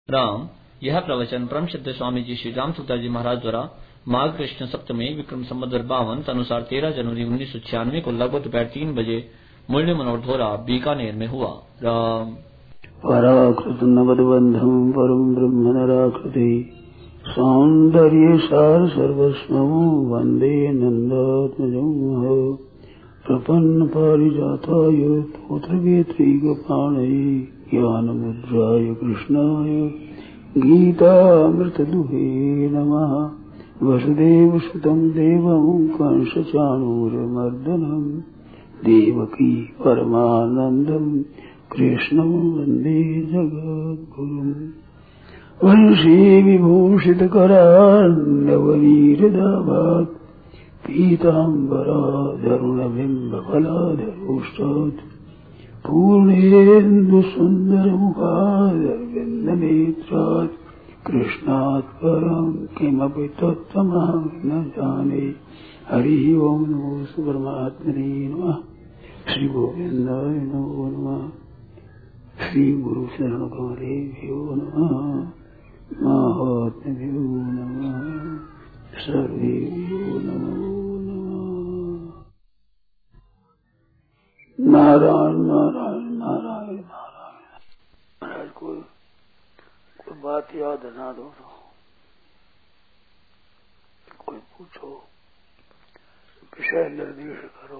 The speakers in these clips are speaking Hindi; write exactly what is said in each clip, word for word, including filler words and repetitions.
राम। यह प्रवचन परम सिद्ध स्वामी जी श्री राम सूरदास जी महाराज द्वारा माघ कृष्ण सप्तमी विक्रम संवत बावन अनुसार तेरह जनवरी उन्नीस सौ छियानवे को लगभग दोपहर तीन बजे मुरली मनोहर धोरा बीकानेर में हुआ। राम। पराकृत नवदबंधम परम ब्रह्म नराकृति सौंदर्य सार सर्वस्वं वंदे नंदात्मजं प्रपन्न पारिजाताय पुत्रवेत्रैकपाणये ज्ञानमुद्राय कृष्णाय गीतामृतदुहे नमः। वसुदेवसुतं देवं कंसचाणूरमर्दनं देवकी परमानन्दं कृष्णं वन्दे जगद्गुरुम्। वंशी विभूषितकरान्नवनीरदाभात् पीताम्बराधरुणबिम्बफलाधरोष्टात् पूर्णेन्दुसुन्दरमुखादरविन्दनेत्रात् कृष्णात् परं किमपि तत्त्वमहं न जाने। हरि ओं नमो परमात्मने नमः। श्री गोविन्दाय नमो नमः। श्री गुरु शरण कमलेभ्यो नमः। महात्म्यो नमः। सर्वेभ्यो नमो नमः। नारायण नारायण नारायण नारायण। महाराज को कोई बात याद ना दो तो कोई पूछो, विषय निर्देश करो।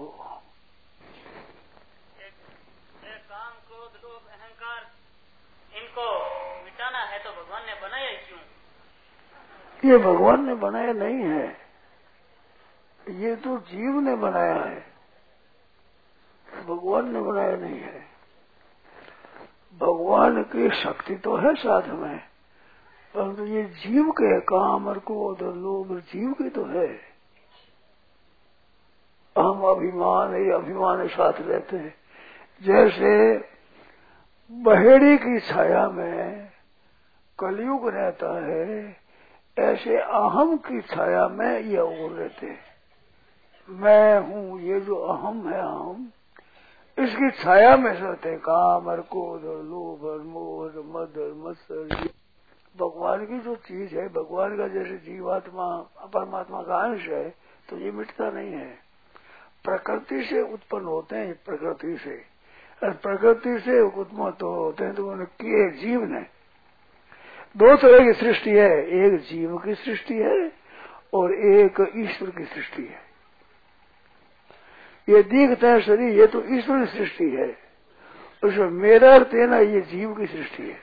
काम क्रोध लोभ अहंकार इनको मिटाना है तो भगवान ने बनाया क्यों? ये भगवान ने बनाया नहीं है, ये तो जीव ने बनाया है, भगवान ने बनाया नहीं है। भगवान की शक्ति तो है साथ में, परंतु ये जीव के काम और क्रोध और लोभ जीव के तो है। हम अभिमान ये अभिमान साथ रहते हैं। जैसे बहेड़ी की छाया में कलयुग रहता है, ऐसे अहम की छाया में ये और रहते हैं। मैं हूँ, ये जो अहम है अहम, इसकी छाया में रहते हैं। काम और क्रोध और लोभ और मोह और मद और मत्सर, भगवान की जो चीज है, भगवान का जैसे जीवात्मा परमात्मा का अंश है, तो ये मिटता नहीं है। प्रकृति से उत्पन्न होते हैं, प्रकृति से, और प्रकृति से उत्पन्न तो होते हैं तो उन्हें किए जीव ने। दो तरह की सृष्टि है, एक जीव की सृष्टि है और एक ईश्वर की सृष्टि है। ये दिखता है शरीर, ये तो ईश्वर की सृष्टि है, उसमें मेरा और तेरा ये जीव की सृष्टि है।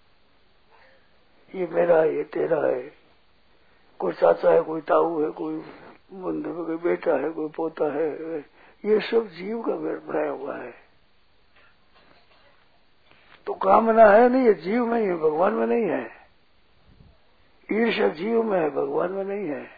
ये मेरा है, ये तेरा है, कोई चाचा है, कोई ताऊ है, कोई बंधु है, कोई बेटा है, कोई पोता है, ये सब जीव का बनाया हुआ है। तो कामना है नहीं, ये जीव में ही है, भगवान में नहीं है। ईर्ष्या जीव में है, भगवान में नहीं है।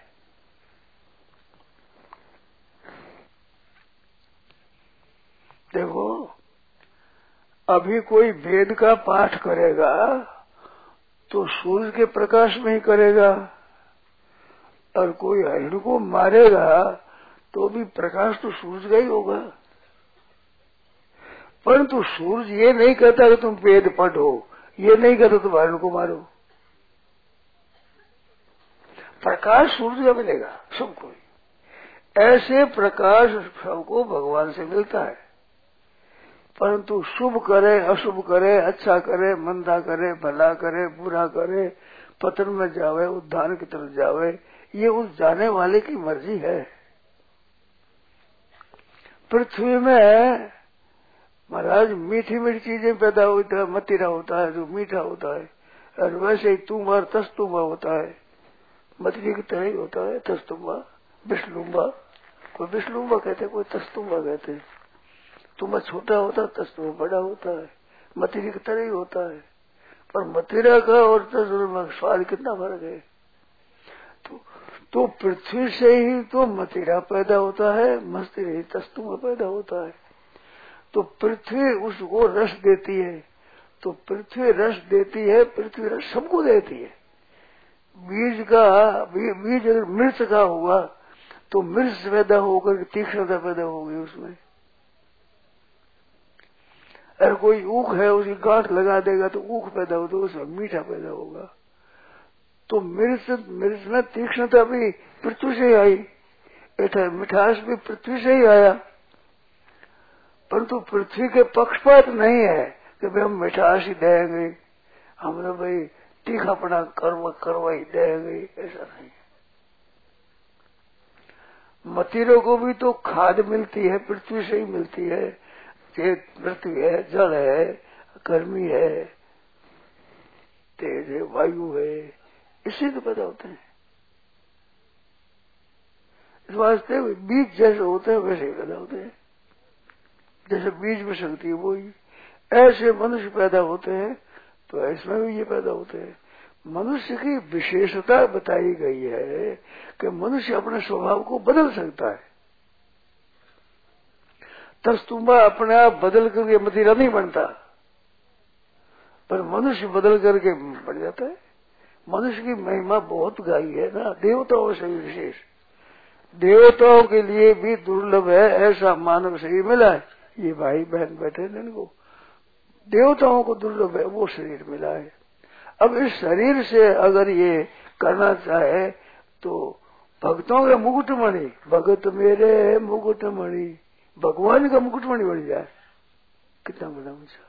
देखो, अभी कोई वेद का पाठ करेगा तो सूर्य के प्रकाश में ही करेगा, और कोई हिरण को मारेगा तो भी प्रकाश तो सूर्य का ही होगा। परंतु सूर्य ये नहीं कहता कि तुम वेद पढ़ो, ये नहीं कहता तुम हिरण को मारो। प्रकाश सूर्य का मिलेगा सबको। ऐसे प्रकाश सबको भगवान से मिलता है। परंतु शुभ करे अशुभ करे, अच्छा करे मंदा करे, भला करे बुरा करे, पतन में जावे उद्धार की तरफ जावे, ये उस जाने वाले की मर्जी है। पृथ्वी में महाराज मीठी मीठी चीजें पैदा होता है, मतीरा होता है जो मीठा होता है, और वैसे ही तुम्बार तस्तुम्बा होता है, मतीरी की तरह ही होता है तस्तुम्बा, विष्णुम्बा। कोई विष्णुम्बा कहते हैं, कोई तस्तुम्बा कहते हैं। तुम्बा छोटा होता है, तस्तुम्बा बड़ा होता है, मतीरी की तरह ही होता है। पर मतीरा का और तस्तुम्बा का स्वाद कितना फर्क है। तो, तो पृथ्वी से ही तो मतीरा पैदा होता है, मस्ती ही तस्तुम्बा पैदा होता है। तो पृथ्वी उसको रस देती है, तो पृथ्वी रस देती है, पृथ्वी रस सबको देती है। बीज का बीज अगर मिर्च का हुआ तो मिर्च पैदा होकर तीक्ष्णता पैदा होगी उसमें। अगर कोई ऊख है उसकी गांठ लगा देगा तो ऊख पैदा हो, तो उसमें मीठा पैदा होगा। तो मिर्च मिर्च में तीक्ष्णता भी पृथ्वी से आई, मिठास भी पृथ्वी से ही आया, परंतु पृथ्वी के पक्षपात नहीं है कि भाई हम मिठास ही देंगे, हम तो भाई तीखापना करवा करवा ही देंगे, ऐसा नहीं। मतीरों को भी तो खाद मिलती है, पृथ्वी से ही मिलती है। ये पृथ्वी है, जल है, गर्मी है, तेज है, वायु है, इससे तो पैदा होते हैं। इस वास्ते बीज जैसे होते हैं वैसे ही पैदा होते हैं, जैसे बीज में शक्ति है वही। ऐसे मनुष्य पैदा होते हैं तो इसमें भी ये पैदा होते हैं। मनुष्य की विशेषता बताई गई है कि मनुष्य अपने स्वभाव को बदल सकता है। तस्तुम्बा अपने आप बदल करके मदिरा नहीं बनता, पर मनुष्य बदल करके बन जाता है। मनुष्य की महिमा बहुत गाई है ना, देवताओं से भी विशेष। देवताओं के लिए भी दुर्लभ है ऐसा मानव शरीर मिला है। ये भाई बहन बैठे हैं इनको, देवताओं को दुर्लभ है वो शरीर मिला है। अब इस शरीर से अगर ये करना चाहे तो भक्तों के मुकुटमणि, भगत मेरे मुकुटमणि, भगवान का मुकुटमणि बन जाए, कितना बड़ा ऊंचा।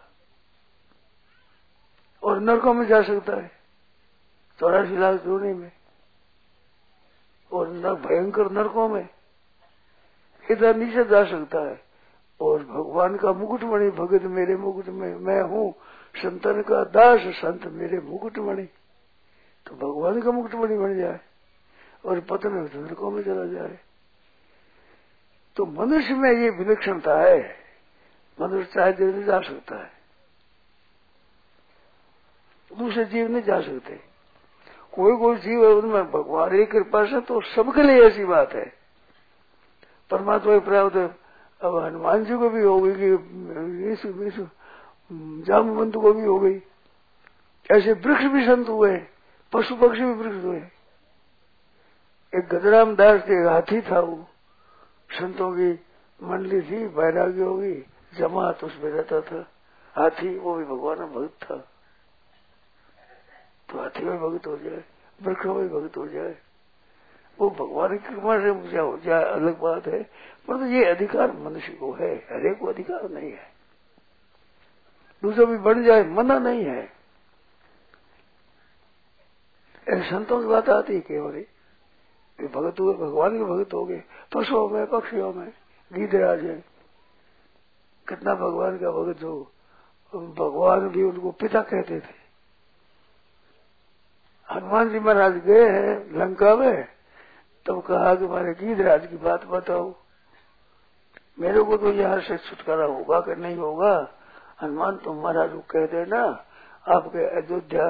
और नरकों में जा सकता है, चौरासी लाख जोड़े में, और नर भयंकर नरकों में इधर नीचे जा सकता है। और भगवान का मुकुटमणि, भगत मेरे मुकुटमणि, मैं हूँ संतन का दास, संत मेरे मुकुटमणि, तो भगवान का मुकुटमणि बन जाए और पतन नरकों में चला जाए। तो मनुष्य में ये विलक्षणता है, मनुष्य चाहे देर जा सकता है, दूसरे जीव नहीं जा सकते। कोई कोई जीव है उनमें भगवान की कृपा से तो सबके लिए ऐसी बात है। परमात्मा की प्राप्त अब हनुमान जी को भी हो गई कि जामवंत को भी हो गई। ऐसे वृक्ष भी संत हुए, पशु पक्षी भी वृक्ष हुए। एक गजराम दास के हाथी था, वो संतों की मंडली थी, बैरागी होगी, जमात उसमें रहता था हाथी, वो भी भगवान का भक्त था। तो हाथी में भक्त हो जाए, वृक्षों में भक्त हो जाए, वो भगवान की कृपा से मुझे हो जाए अलग बात है, परंतु तो ये अधिकार मनुष्य को है, हरेक को अधिकार नहीं है। दूसरा भी बन जाए मना नहीं है। ऐसे संतों की बात आती है केवल भगत हुए, भगवान के भगत हो गए, पशुओं में पक्षियों में गीधराज है, कितना भगवान का भगत हो। भगवान भी उनको पिता कहते थे। हनुमान जी महाराज गए हैं लंका में, तब कहा कि हमारे गीधराज की बात बताओ, मेरे को तो यहाँ से छुटकारा होगा कि नहीं होगा। हनुमान तो महाराज को कह देना आपके अयोध्या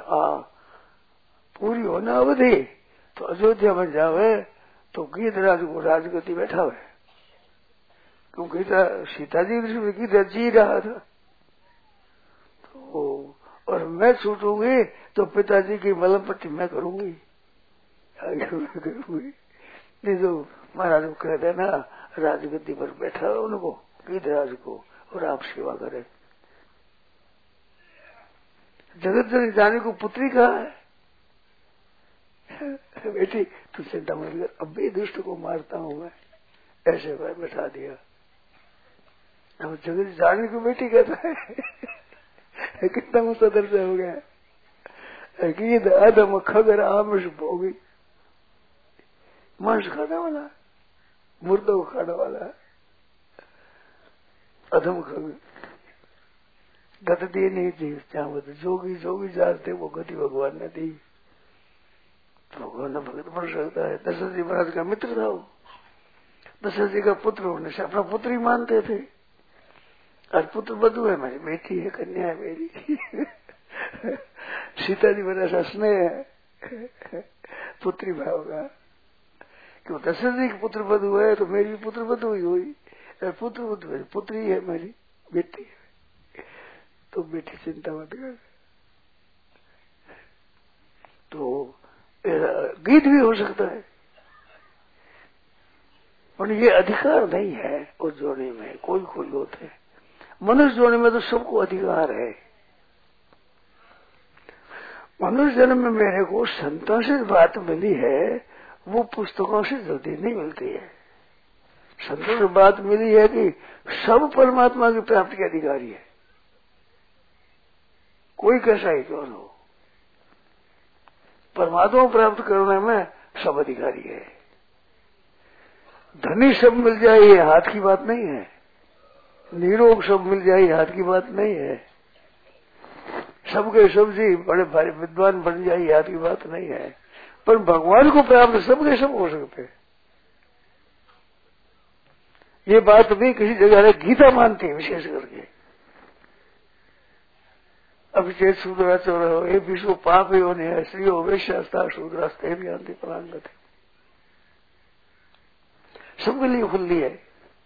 पूरी होना अवधि तो अयोध्या में जावे तो गीधराज को राजगति बैठा हुआ, क्योंकि सीता जी गीधराज जी रहा था। तो और मैं छूटूंगी तो पिताजी की मलम पट्टी मैं करूंगी, करूंगी नहीं तो महाराज को कह देना राजगद्दी पर बैठा है उनको, गीधराज को, और आप सेवा करें। जगत जननी जाने को पुत्री कहा है, बेटी तू चिंता मत कर, अब भी दुष्ट को मारता हूं मैं, ऐसे मैं बैठा दिया। अब जगत जाने को बेटी कहता है, कितना मुसदर से हो गया। गीध अदम खगर आमिष भोगी, मांस खाने वाला, मुर्दों को खाने वाला, अधम खग गति दी नहीं थी। चाहे जोगी जोगी जानते वो गति भगवान ने दी, भगवान ने भगत बन सकता है। दशरथ जी महाराज का मित्र था वो, दशरथ जी का पुत्र होने से अपना पुत्र ही मानते थे। आज पुत्र बधू है, मेरी बेटी है, कन्या है मेरी। सीता जी मेरा ऐसा स्नेह है पुत्री भाव का, क्यों दशरथ जी की पुत्र बधू है तो मेरी पुत्र बधू ही हुई, पुत्र बधू पुत्री है मेरी बेटी है, तो बेटी चिंता मत कर। तो गीत भी हो सकता है, पर ये अधिकार नहीं है उस जोड़े में। कोई कोई होते हैं मनुष्य जोड़ने में तो सबको अधिकार है। मनुष्य जन्म में मेरे को संतों से बात मिली है, वो पुस्तकों से जल्दी नहीं मिलती है। संतों से बात मिली है कि सब परमात्मा की प्राप्ति के अधिकारी है, कोई कैसा ही क्यों हो, परमात्मा को प्राप्त करने में सब अधिकारी है। धनी सब मिल जाए ये हाथ की बात नहीं है, निरोग सब मिल जाए ये हाथ की बात नहीं है, सबके सब जी बड़े भारी विद्वान बन जाए ये हाथ की बात नहीं है। पर भगवान को प्राप्त सबके सब हो सकते हैं। ये बात भी किसी जगह गीता मानती है विशेष करके। अभिचेत शूद्राचर हो, ये विश्व पाप ही होने है, श्री हो वैश्यास्ता शूद्रास्ते भी आंति परांगत है, सबके लिए खुली है।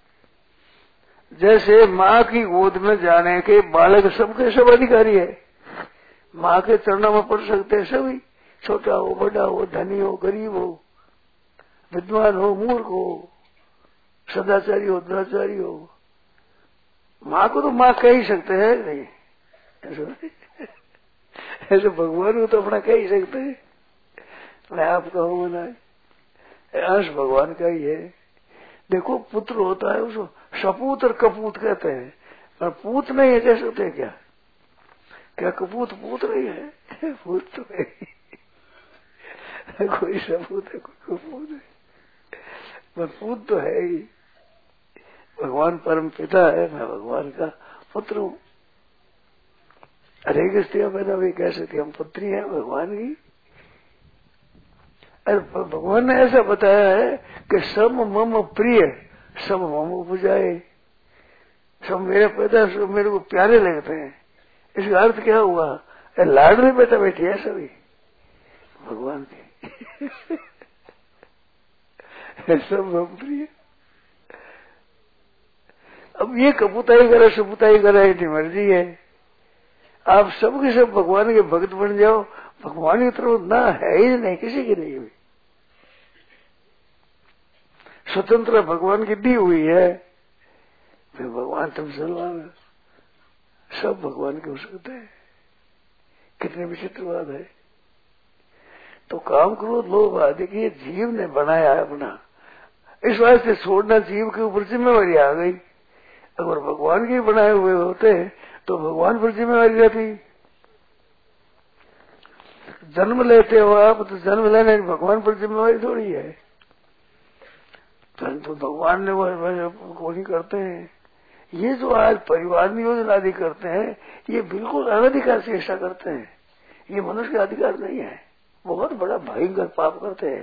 जैसे माँ की गोद में जाने के बालक सबके सब अधिकारी है, माँ के चरणों में पड़ सकते हैं सभी, छोटा हो बड़ा हो, धनी हो गरीब हो, विद्वान हो मूर्ख हो, सदाचारी हो दुराचारी हो, माँ को तो माँ कह ही सकते हैं नहीं, ऐसे भगवान को तो अपना कह ही सकते हैं। मैं आप कहूँ ना, अंश भगवान का ही है। देखो पुत्र होता है उसको सपूत और कपूत कहते हैं, पर पूत नहीं है कह सकते हैं क्या? क्या कपूत पूत नहीं है? पूत तो है, कोई सपूत है कोई कपूत है, पर पूत तो है ही। भगवान परम पिता है, मैं भगवान का पुत्र हूँ। अरे स्त्रियां पैदा भी कह सकती हम पुत्री हैं भगवान की। अरे भगवान ने ऐसा बताया है कि सब मम प्रिय सब मम उपजाए, सब मेरे पैदा सब मेरे को प्यारे लगते हैं। इसका अर्थ क्या हुआ? लाडली बेटा बेटी है सभी भगवान के सब मम प्रिय। अब ये कपूताई करे सपुताई करे इतनी मर्जी है, आप सबके सब भगवान के भक्त बन जाओ, भगवान की तरफ ना है ही नहीं, किसी की नहीं हुई। स्वतंत्र भगवान की दी हुई है, फिर भगवान तुम सलवान सब भगवान के हो सकते हैं। कितने विचित्र बात है। तो काम क्रोध लोभ आदि की जीव ने बनाया है अपना, इस वास्ते छोड़ना जीव के ऊपर जिम्मेवारी आ गई। अगर भगवान के बनाए हुए होते तो भगवान पर जिम्मेवारी रहती। जन्म लेते हो आप तो जन्म लेने भगवान पर जिम्मेवारी थोड़ी है, परंतु भगवान ने वो कोई करते हैं। ये जो आज परिवार नियोजन आदि करते हैं ये बिल्कुल अनधिकार से ऐसा करते हैं, ये मनुष्य का अधिकार नहीं है, बहुत बड़ा भयंकर पाप करते हैं।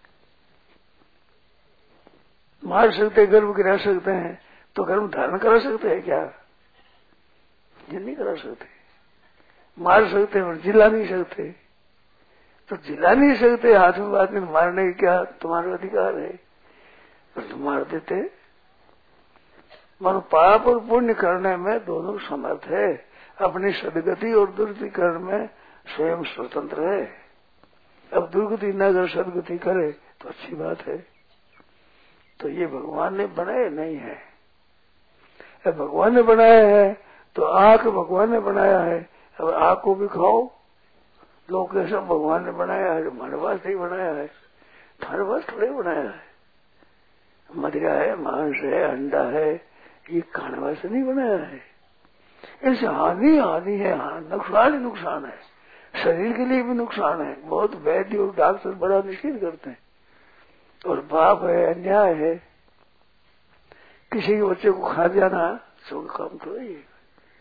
मार सकते गर्भ गिरा सकते हैं तो गर्भ धारण करा सकते हैं क्या? ये नहीं करा सकते। मार सकते और जिला नहीं सकते, तो जिला नहीं सकते, हाथ में बात में मारने की क्या तुम्हारा अधिकार है? पर तुम मार देते। मानो पाप और पुण्य करने में दोनों समर्थ है, अपनी सदगति और दुर्गति करने में स्वयं स्वतंत्र है। अब दुर्गति न अगर सदगति करे तो अच्छी बात है। तो ये भगवान ने बनाए नहीं है, भगवान ने बनाया है। तो आँख भगवान ने बनाया है, अब आँख को भी खाओ। लोग सब भगवान ने बनाया है, हमारे पास नहीं बनाया है, तुम्हारे पास थोड़े बनाया है। मदिरा है, मांस है, अंडा है, ये खाने वास्ते नहीं बनाया है। इससे हानि हानि है, हाँ नुकसान ही नुकसान है, शरीर के लिए भी नुकसान है। बहुत वैद्य और डॉक्टर बड़ा निषेध करते हैं, और पाप है, अन्याय है। किसी के बच्चे को खा जाना सो काम तो ही है।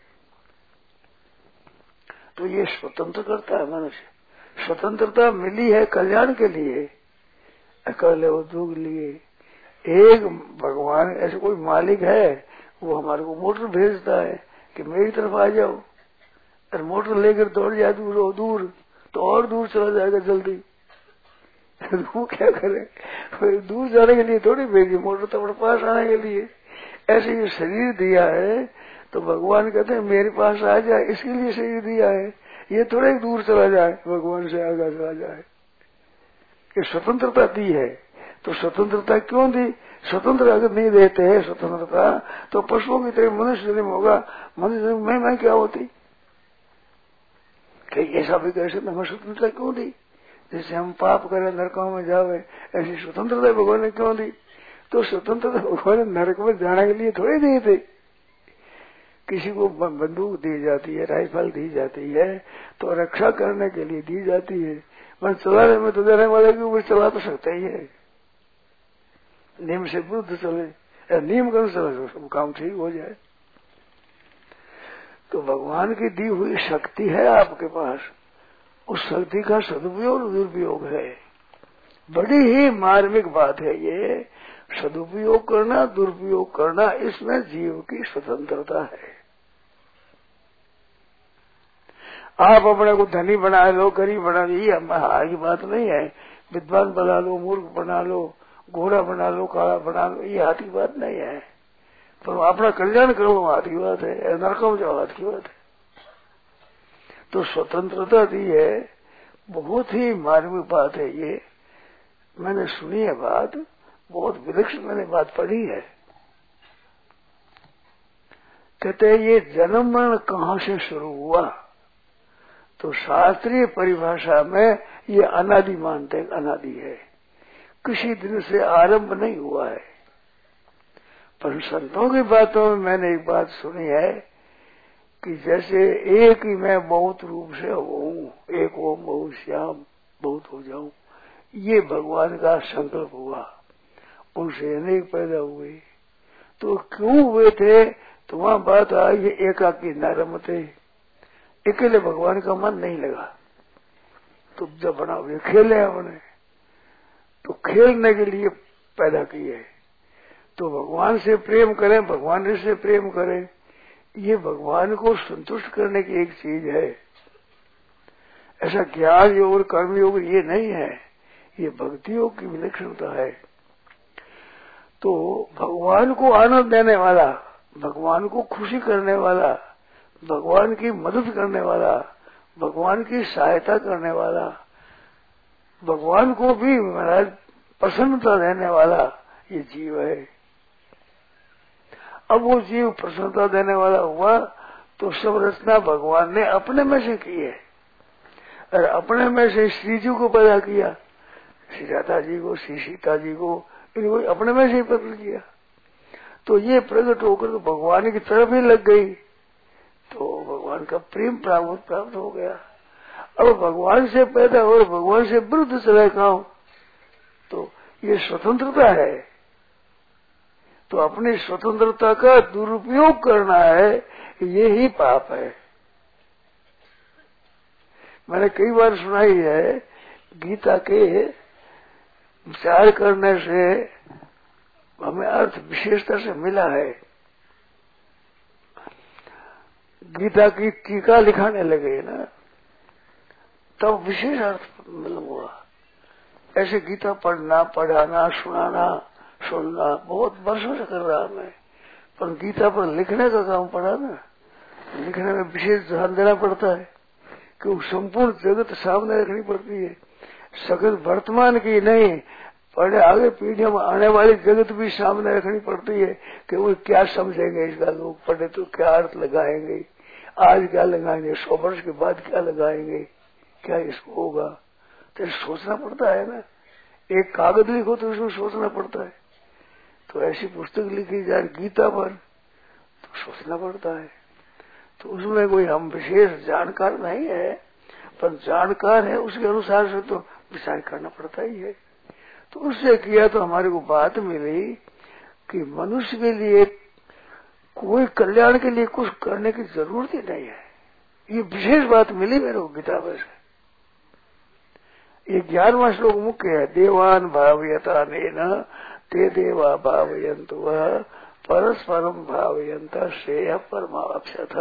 तो ये स्वतंत्र करता है मनुष्य। स्वतंत्रता मिली है कल्याण के लिए, अकेले उद्योग लिए। एक भगवान ऐसे कोई मालिक है, वो हमारे को मोटर भेजता है कि मेरी तरफ आ जाओ, और मोटर लेकर दौड़ जाए दूर दूर तो और दूर चला जाएगा जल्दी। वो क्या करे, दूर जाने के लिए थोड़ी भेजी मोटर, तो अपने पास आने के लिए। ऐसे ये शरीर दिया है तो भगवान कहते हैं मेरे पास आ जाए, इसके लिए शरीर दिया है। ये थोड़े दूर चला जाए, भगवान से आगे चला जाए। ये स्वतंत्रता दी है, तो स्वतंत्रता क्यों दी? स्वतंत्र अगर नहीं देते हैं स्वतंत्रता तो पशुओं की तरह मनुष्य जन्म होगा। मनुष्य जन्म में मैं क्या होती कि ऐसा भी कह सकते हमें स्वतंत्रता क्यों दी? जैसे हम पाप करें नरकों में जावे, ऐसी स्वतंत्रता भगवान ने क्यों दी? तो स्वतंत्रता भगवान ने नरक में जाने के लिए थोड़ी दी थी। किसी को बंदूक दी जाती है, राइफल दी जाती है तो रक्षा करने के लिए दी जाती है। मन चलाने में तो देने वाले के ऊपर चला तो सकता ही है, नियम से विरुद्ध चले, नियम कर चले सब काम ठीक हो जाए। तो भगवान की दी हुई शक्ति है आपके पास, उस शक्ति का सदुपयोग और दुरुपयोग है। बड़ी ही मार्मिक बात है ये। सदुपयोग करना दुरुपयोग करना इसमें जीव की स्वतंत्रता है। आप अपने को धनी बना लो, गरीब बना लो, ये हमारी बात नहीं है। विद्वान बना लो, मूर्ख बना लो, घोड़ा बना लो, काला बना लो, ये हाथ की बात नहीं है। पर अपना कल्याण करो हाथ की बात है, नरकों में जाओ हाथ की बात है। तो स्वतंत्रता दी है, बहुत ही मार्मिक बात है ये। मैंने सुनी है बात, बहुत विलक्षण मैंने बात पढ़ी है। कहते ये जन्म मरण कहाँ से शुरू हुआ? तो शास्त्रीय परिभाषा में ये अनादि मानते हैं, अनादि है, किसी दिन से आरंभ नहीं हुआ है। पर संतों की बातों में मैंने एक बात सुनी है कि जैसे एक ही मैं बहुत रूप से हूँ, एक ओम बहुत श्याम बहुत हो जाऊं, ये भगवान का संकल्प हुआ। उनसे अनेक पैदा हुए, तो क्यों हुए थे? तो वहां बात आई एकाकी न रमते, अकेले भगवान का मन नहीं लगा। तो जब बना हुए खेले अपने, तो खेलने के लिए पैदा किए। तो भगवान से प्रेम करें, भगवान से प्रेम करें, ये भगवान को संतुष्ट करने की एक चीज है। ऐसा ज्ञान योग और कर्म योग ये नहीं है, ये भक्ति योग की विलक्षणता है। तो भगवान को आनंद देने वाला, भगवान को खुशी करने वाला, भगवान की मदद करने वाला, भगवान की सहायता करने वाला, भगवान को भी महाराज प्रसन्नता देने वाला ये जीव है। अब वो जीव प्रसन्नता देने वाला हुआ तो सब रचना भगवान ने अपने में से की है। और अपने में से श्री जी को पैदा किया, श्री राधा जी को, श्री सीता जी को, इनको अपने में से ही प्रकट किया। तो ये प्रकट होकर तो भगवान की तरफ ही लग गई, तो भगवान का प्रेम प्राप्त प्राप्त हो गया। अब भगवान से पैदा और भगवान से विरुद्ध चले खाओ तो ये स्वतंत्रता है। तो अपनी स्वतंत्रता का दुरुपयोग करना है, ये ही पाप है। मैंने कई बार सुनाई है, गीता के विचार करने से हमें अर्थ विशेषता से मिला है। गीता की टीका लिखाने लगे ना, तब विशेष अर्थ मतलब हुआ। ऐसे गीता पढ़ना, पढ़ाना, सुनाना, सुनना बहुत वर्षों से कर रहा मैं, पर गीता पर लिखने का काम पड़ा ना, लिखने में विशेष ध्यान देना पड़ता है क्योंकि संपूर्ण जगत सामने रखनी पड़ती है। सगत वर्तमान की नहीं, पढ़े आगे पीढ़ियों में आने वाली जगत भी सामने रखनी पड़ती है कि वो क्या समझेंगे इसका, लोग पढ़े तो क्या अर्थ लगाएंगे, आज क्या लगाएंगे, सौ वर्ष के बाद क्या लगाएंगे, क्या इसको होगा। तो सोचना पड़ता है ना, एक कागज लिखो तो उसमें सोचना पड़ता है। तो ऐसी पुस्तक लिखी जाए गीता पर तो सोचना पड़ता है। तो उसमें कोई हम विशेष जानकार नहीं है, पर जानकार है उसके अनुसार से तो विचार करना पड़ता ही है। तो उससे किया तो हमारे को बात मिली कि मनुष्य के लिए कोई कल्याण के लिए कुछ करने की जरूरत ही नहीं है। ये विशेष बात मिली मेरे को गीता पर से। ये ग्यारहवां श्लोक मुख्य है, देवान भावयता नेन ते देवा भावयन्तु वह परस्परम भावयन्त श्रेय परमावक्षथ।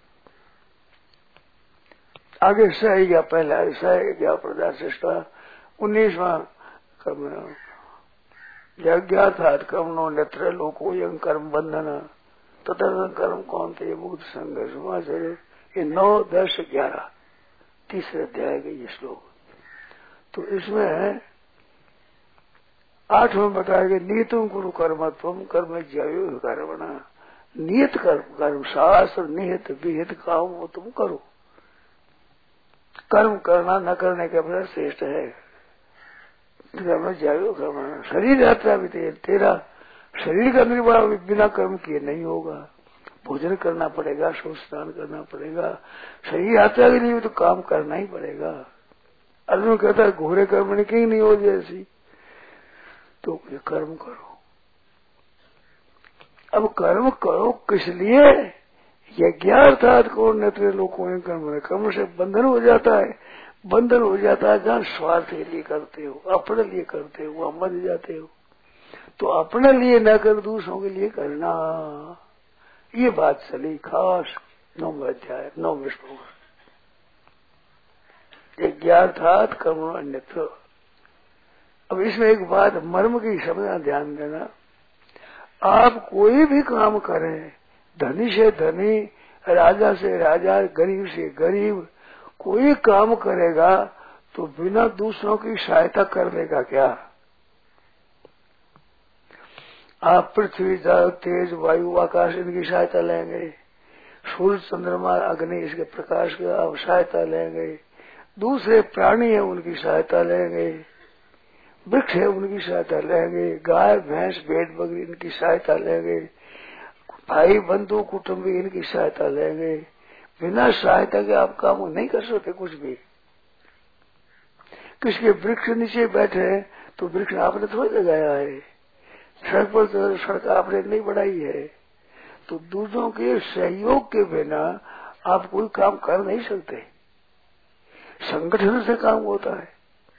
आगे सह गया, पहला सह गया प्रजाशिष्ट उन्नीसवां कर्म यज्ञार्थात कर्मणो नेत्र लोको यं कर्म बंधन तथा कर्म कौन थे मुक्त संघर्ष। ये नौ दस ग्यारह तीसरे अध्याय के ये श्लोक। तो इसमें आठवें बताया कि नीतुम कुरु कर्म तुम कर्म ज्यायो कर्मणा। नियत कर्म कर्म शास्त्र निहित विहित काम वो तुम करो। कर्म करना न करने के अपना श्रेष्ठ है। कर्म ज्यायो कर्मणा। शरीर यात्रा भी ते, तेरा शरीर का निर्वाह बिना कर्म किए नहीं होगा। भोजन करना पड़ेगा, शौच स्नान करना पड़ेगा। शरीर यात्रा भी नहीं हो तो काम करना ही पड़ेगा। अर्जुन कहता है घोरे कर्म ने कहीं नहीं हो जैसी, तो ये कर्म करो। अब कर्म करो किस लिए? यज्ञार्थात को नेत्र लोगों में कर्म, कर्म से बंधन हो जाता है। बंधन हो जाता है जहाँ स्वार्थ के लिए करते हो, अपने लिए करते हो, वहां बंध जाते हो। तो अपने लिए न कर दूसरों के लिए करना, ये बात चली खास नौवें अध्याय नौवें श्लोक। यज्ञार्थात कर्म अन्यत्र। अब इसमें एक बात मर्म की समझना, ध्यान देना। आप कोई भी काम करें, धनी से धनी, राजा से राजा, गरीब से गरीब, कोई काम करेगा तो बिना दूसरों की सहायता कर लेगा क्या? आप पृथ्वी, जल, तेज, वायु, आकाश इनकी सहायता लेंगे, सूर्य, चंद्रमा, अग्नि इसके प्रकाश की आप सहायता लेंगे, दूसरे प्राणी है उनकी सहायता लेंगे, वृक्ष है उनकी सहायता लेंगे, गाय भैंस भेड़ बकरी इनकी सहायता लेंगे, भाई बंधु कुटुंबी इनकी सहायता लेंगे। बिना सहायता के आप काम नहीं कर सकते कुछ भी। किसके वृक्ष नीचे बैठे हैं तो वृक्ष आपने थोड़ी लगाया है, सड़क पर तो सड़क आपने नहीं बढ़ाई है। तो दूसरों के सहयोग के बिना आप कोई काम कर नहीं सकते। संगठन से काम होता है।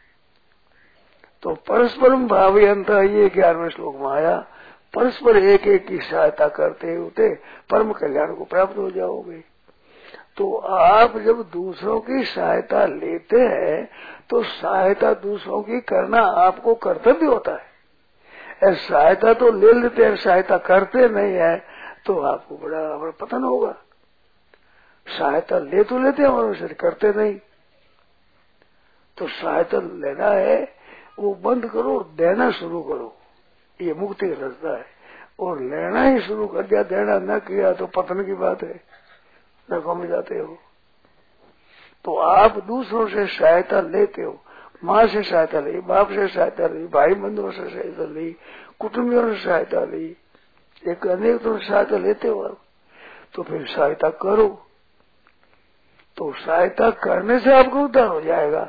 तो परस्परम भावयंत, ये ग्यारहवें श्लोक में आया, परस्पर एक एक की सहायता करते होते परम कल्याण को प्राप्त हो जाओगे। तो आप जब दूसरों की सहायता लेते हैं तो सहायता दूसरों की करना आपको कर्तव्य होता है। सहायता तो ले लेते हैं, सहायता करते नहीं है तो आपको बड़ा बड़ा पतन होगा। सहायता ले तो लेते हैं और उसे करते नहीं। तो सहायता लेना है वो बंद करो, देना शुरू करो, ये मुक्ति का रास्ता है। और लेना ही शुरू कर दिया, देना न किया तो पतन की बात है, नरकों में जाते हो। तो आप दूसरों से सहायता लेते हो, माँ से सहायता ली, बाप से सहायता ली, भाई बंधुओं से सहायता ली, कुटुंबियों से सहायता ली, एक अनेक तो सहायता लेते हो आप। तो फिर सहायता करो, तो सहायता करने से आपको उद्धार हो जाएगा।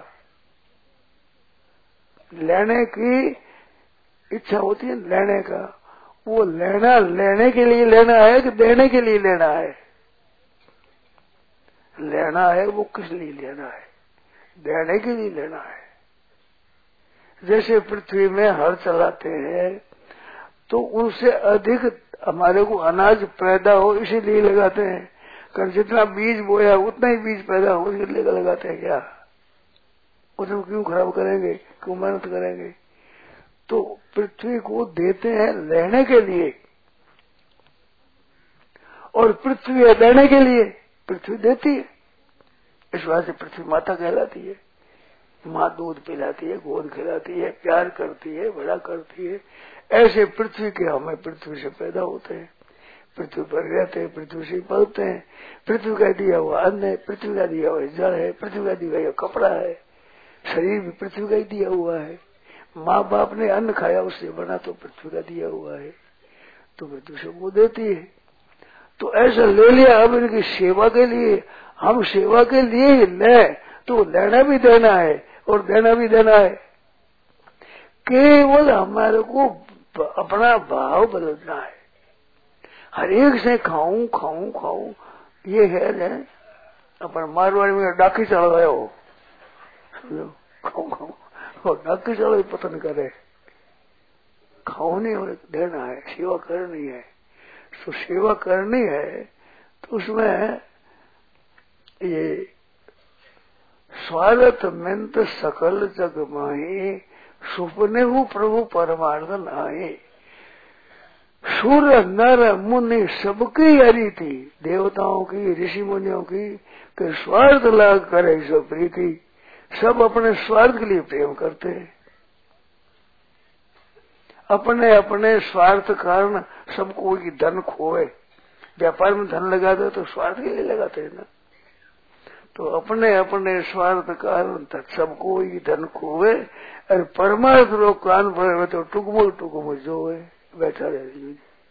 लेने की इच्छा होती है, लेने का, वो लेना लेने के लिए लेना है कि देने के लिए लेना है? लेना है वो किस लिए लेना है? देने के लिए लेना है। जैसे पृथ्वी में हल चलाते हैं तो उनसे अधिक हमारे को अनाज पैदा हो इसीलिए लगाते हैं। कारण जितना बीज बोया उतना ही बीज पैदा हो इसलिए लगाते हैं क्या? उसको क्यों खराब करेंगे, क्यों मेहनत करेंगे? तो पृथ्वी को देते हैं लेने के लिए और पृथ्वी है देने के लिए। पृथ्वी देती है, इस वजह से पृथ्वी माता कहलाती है। माँ दूध पिलाती है, गोद खिलाती है, प्यार करती है, बड़ा करती है। ऐसे पृथ्वी के हमें पृथ्वी से पैदा होते हैं, पृथ्वी पर रहते हैं, पृथ्वी से पलते हैं। पृथ्वी का दिया हुआ अन्न है, पृथ्वी का दिया हुआ जल है, पृथ्वी का दिया हुआ कपड़ा है, शरीर भी पृथ्वी का ही दिया हुआ है। माँ बाप ने अन्न खाया उससे बना तो पृथ्वी का दिया हुआ है, तो पृथ्वी से वो देती है। तो ऐसा ले लिया। अब इनकी सेवा के लिए, हम सेवा के लिए ही लें तो लेना भी देना है और देना भी देना है। केवल हमारे को अपना भाव बदलना है। हर एक से खाऊं खाऊं खाऊं ये है न, अपन मारवाड़ी में डाकी चढ़ गए हो, खाऊं खाऊं और डाकी चढ़ो पतन करे। खाओ नहीं और देना है, सेवा करनी है। तो सेवा करनी है तो उसमें ये स्वागत मिंत सकल जग माही, सुपने हूँ प्रभु परमार्थ नाई। सूर्य नर मुनि सबकी हरी थी, देवताओं की ऋषि मुनियों की, कि स्वार्थ लाग करे सब प्रीति। सब अपने स्वार्थ के लिए प्रेम करते हैं। अपने अपने स्वार्थ कारण सबको की धन खोए। व्यापार में धन लगा दो तो स्वार्थ के लिए लगाते हैं ना। तो अपने अपने स्वार्थ कारण सबको ही धन खोए और परमार्थ लोग कान पर तो टुकमुल टुकमुल जो है बैठा रहे।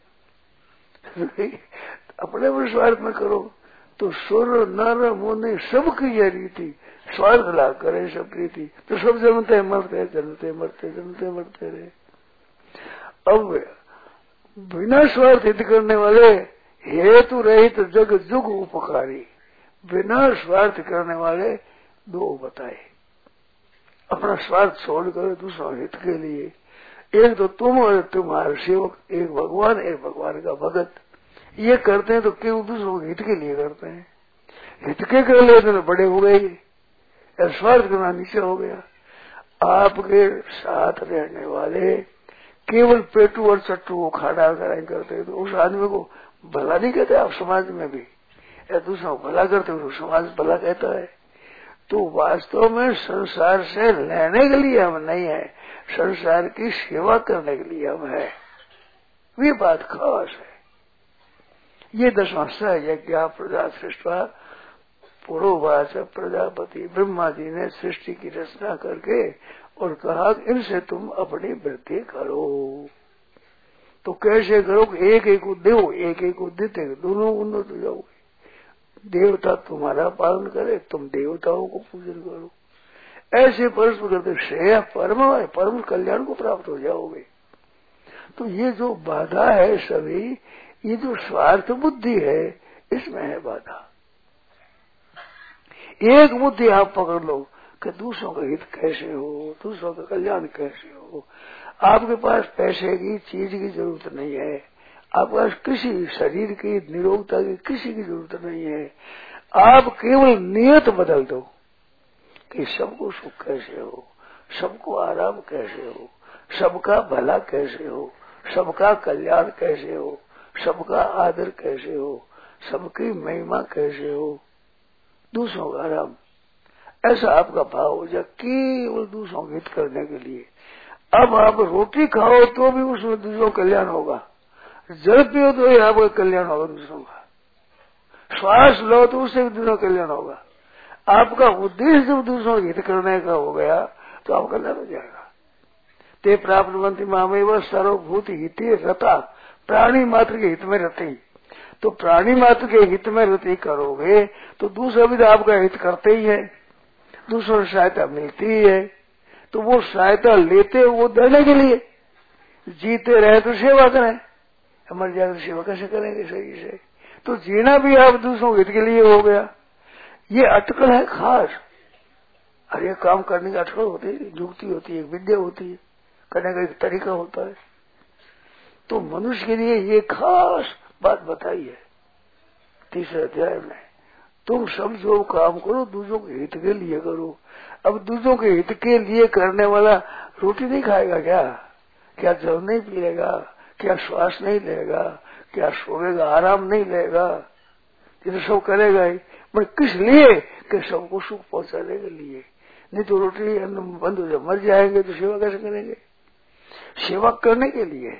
अपने अपने स्वार्थ में करो तो सुर नर मुनि सबकी यह रीति स्वार्थ ला करे सब रीति तो सब जन्मते मरते जन्मते मरते जन्मते मरते रहे। अब बिना स्वार्थ हित करने वाले हेतु रहित तो जग जुग उपकारी, बिना स्वार्थ करने वाले दो बताए। अपना स्वार्थ छोड़कर दूसरा हित के लिए, एक तो तुम और तुम्हारे सेवक, एक भगवान एक भगवान का भगत, ये करते हैं तो क्यों दूसरों के हित के लिए करते हैं। हित के कर लिए तो बड़े हो गए और स्वार्थ करना नीचे हो गया। आपके साथ रहने वाले केवल पेटू और चट्टू को खाड़ा करते हैं तो उस आदमी को भला नहीं कहते आप समाज में भी, या दूसरों को भला करते हो समाज भला कहता है। तो वास्तव में संसार से लेने के लिए हम नहीं है, संसार की सेवा करने के लिए हम है। वे बात खास है। ये दसवां यज्ञ प्रजा सृष्टा पुरोवाच प्रजापति ब्रह्मा जी ने सृष्टि की रचना करके और कहा इनसे तुम अपनी वृद्धि करो। तो कैसे करो? एक एक को दो, एक एक को देते, दोनों उन्नत हो जाओगे। देवता तुम्हारा पालन करे, तुम देवताओं को पूजन करो। ऐसे परस्पर करते श्रेय परम है, परम कल्याण को प्राप्त हो जाओगे। तो ये जो बाधा है सभी, ये जो स्वार्थ बुद्धि है, इसमें है बाधा। एक बुद्धि आप पकड़ लो कि दूसरों का हित कैसे हो, दूसरों का कल्याण कैसे हो। आपके पास पैसे की चीज की जरूरत नहीं है, आपके पास किसी शरीर की निरोगता की किसी की जरूरत नहीं है। आप केवल नियत बदल दो कि सबको सुख कैसे हो, सबको आराम कैसे हो, सबका भला कैसे हो, सबका कल्याण कैसे हो, सबका आदर कैसे हो, सबकी महिमा कैसे हो, दूसरों का आराम। ऐसा आपका भाव हो जाए केवल दूसरों का हित करने के लिए। अब आप रोटी खाओ तो भी उसमें दूसरों का कल्याण होगा, जल पियो तो ही आपका कल्याण होगा दूसरों का, श्वास लो तो उससे भी दूसरों का कल्याण होगा। आपका उद्देश्य जब दूसरों का हित करने का हो गया तो आपका कल्याण हो जाएगा। ते प्राप्त मंत्री मामेव सर्वभूत हिते रता, प्राणी मात्र के हित में रते। तो प्राणी मात्र के हित में रति करोगे तो दूसरा भी तो आपका हित करते ही है, दूसरों से सहायता मिलती ही है। तो वो सहायता लेते वो देने के लिए, जीते रहे तो सेवा करें, मर जाए तो सेवा कैसे करेंगे सही से। तो जीना भी आप दूसरों के हित के लिए हो गया। ये अटकल है खास। हर एक काम करने की अटकल होती है, युक्ति होती है, विद्या होती है, करने का एक तरीका होता है। तो मनुष्य के लिए ये खास बात बताई है तीसरे अध्याय में। तुम सब जो काम करो दूसरों के हित के लिए करो। अब दूसरों के हित के लिए करने वाला रोटी नहीं खाएगा क्या? क्या जल नहीं पिएगा? क्या श्वास नहीं लेगा? क्या सोएगा? आराम नहीं लेगा? ये तो सब करेगा ही, पर किस लिए? कि सबको सुख पहुंचाने के लिए। नहीं तो रोटी अन्न बंद हो जाए, मर जाएंगे तो सेवा कैसे करेंगे? सेवा करने के लिए।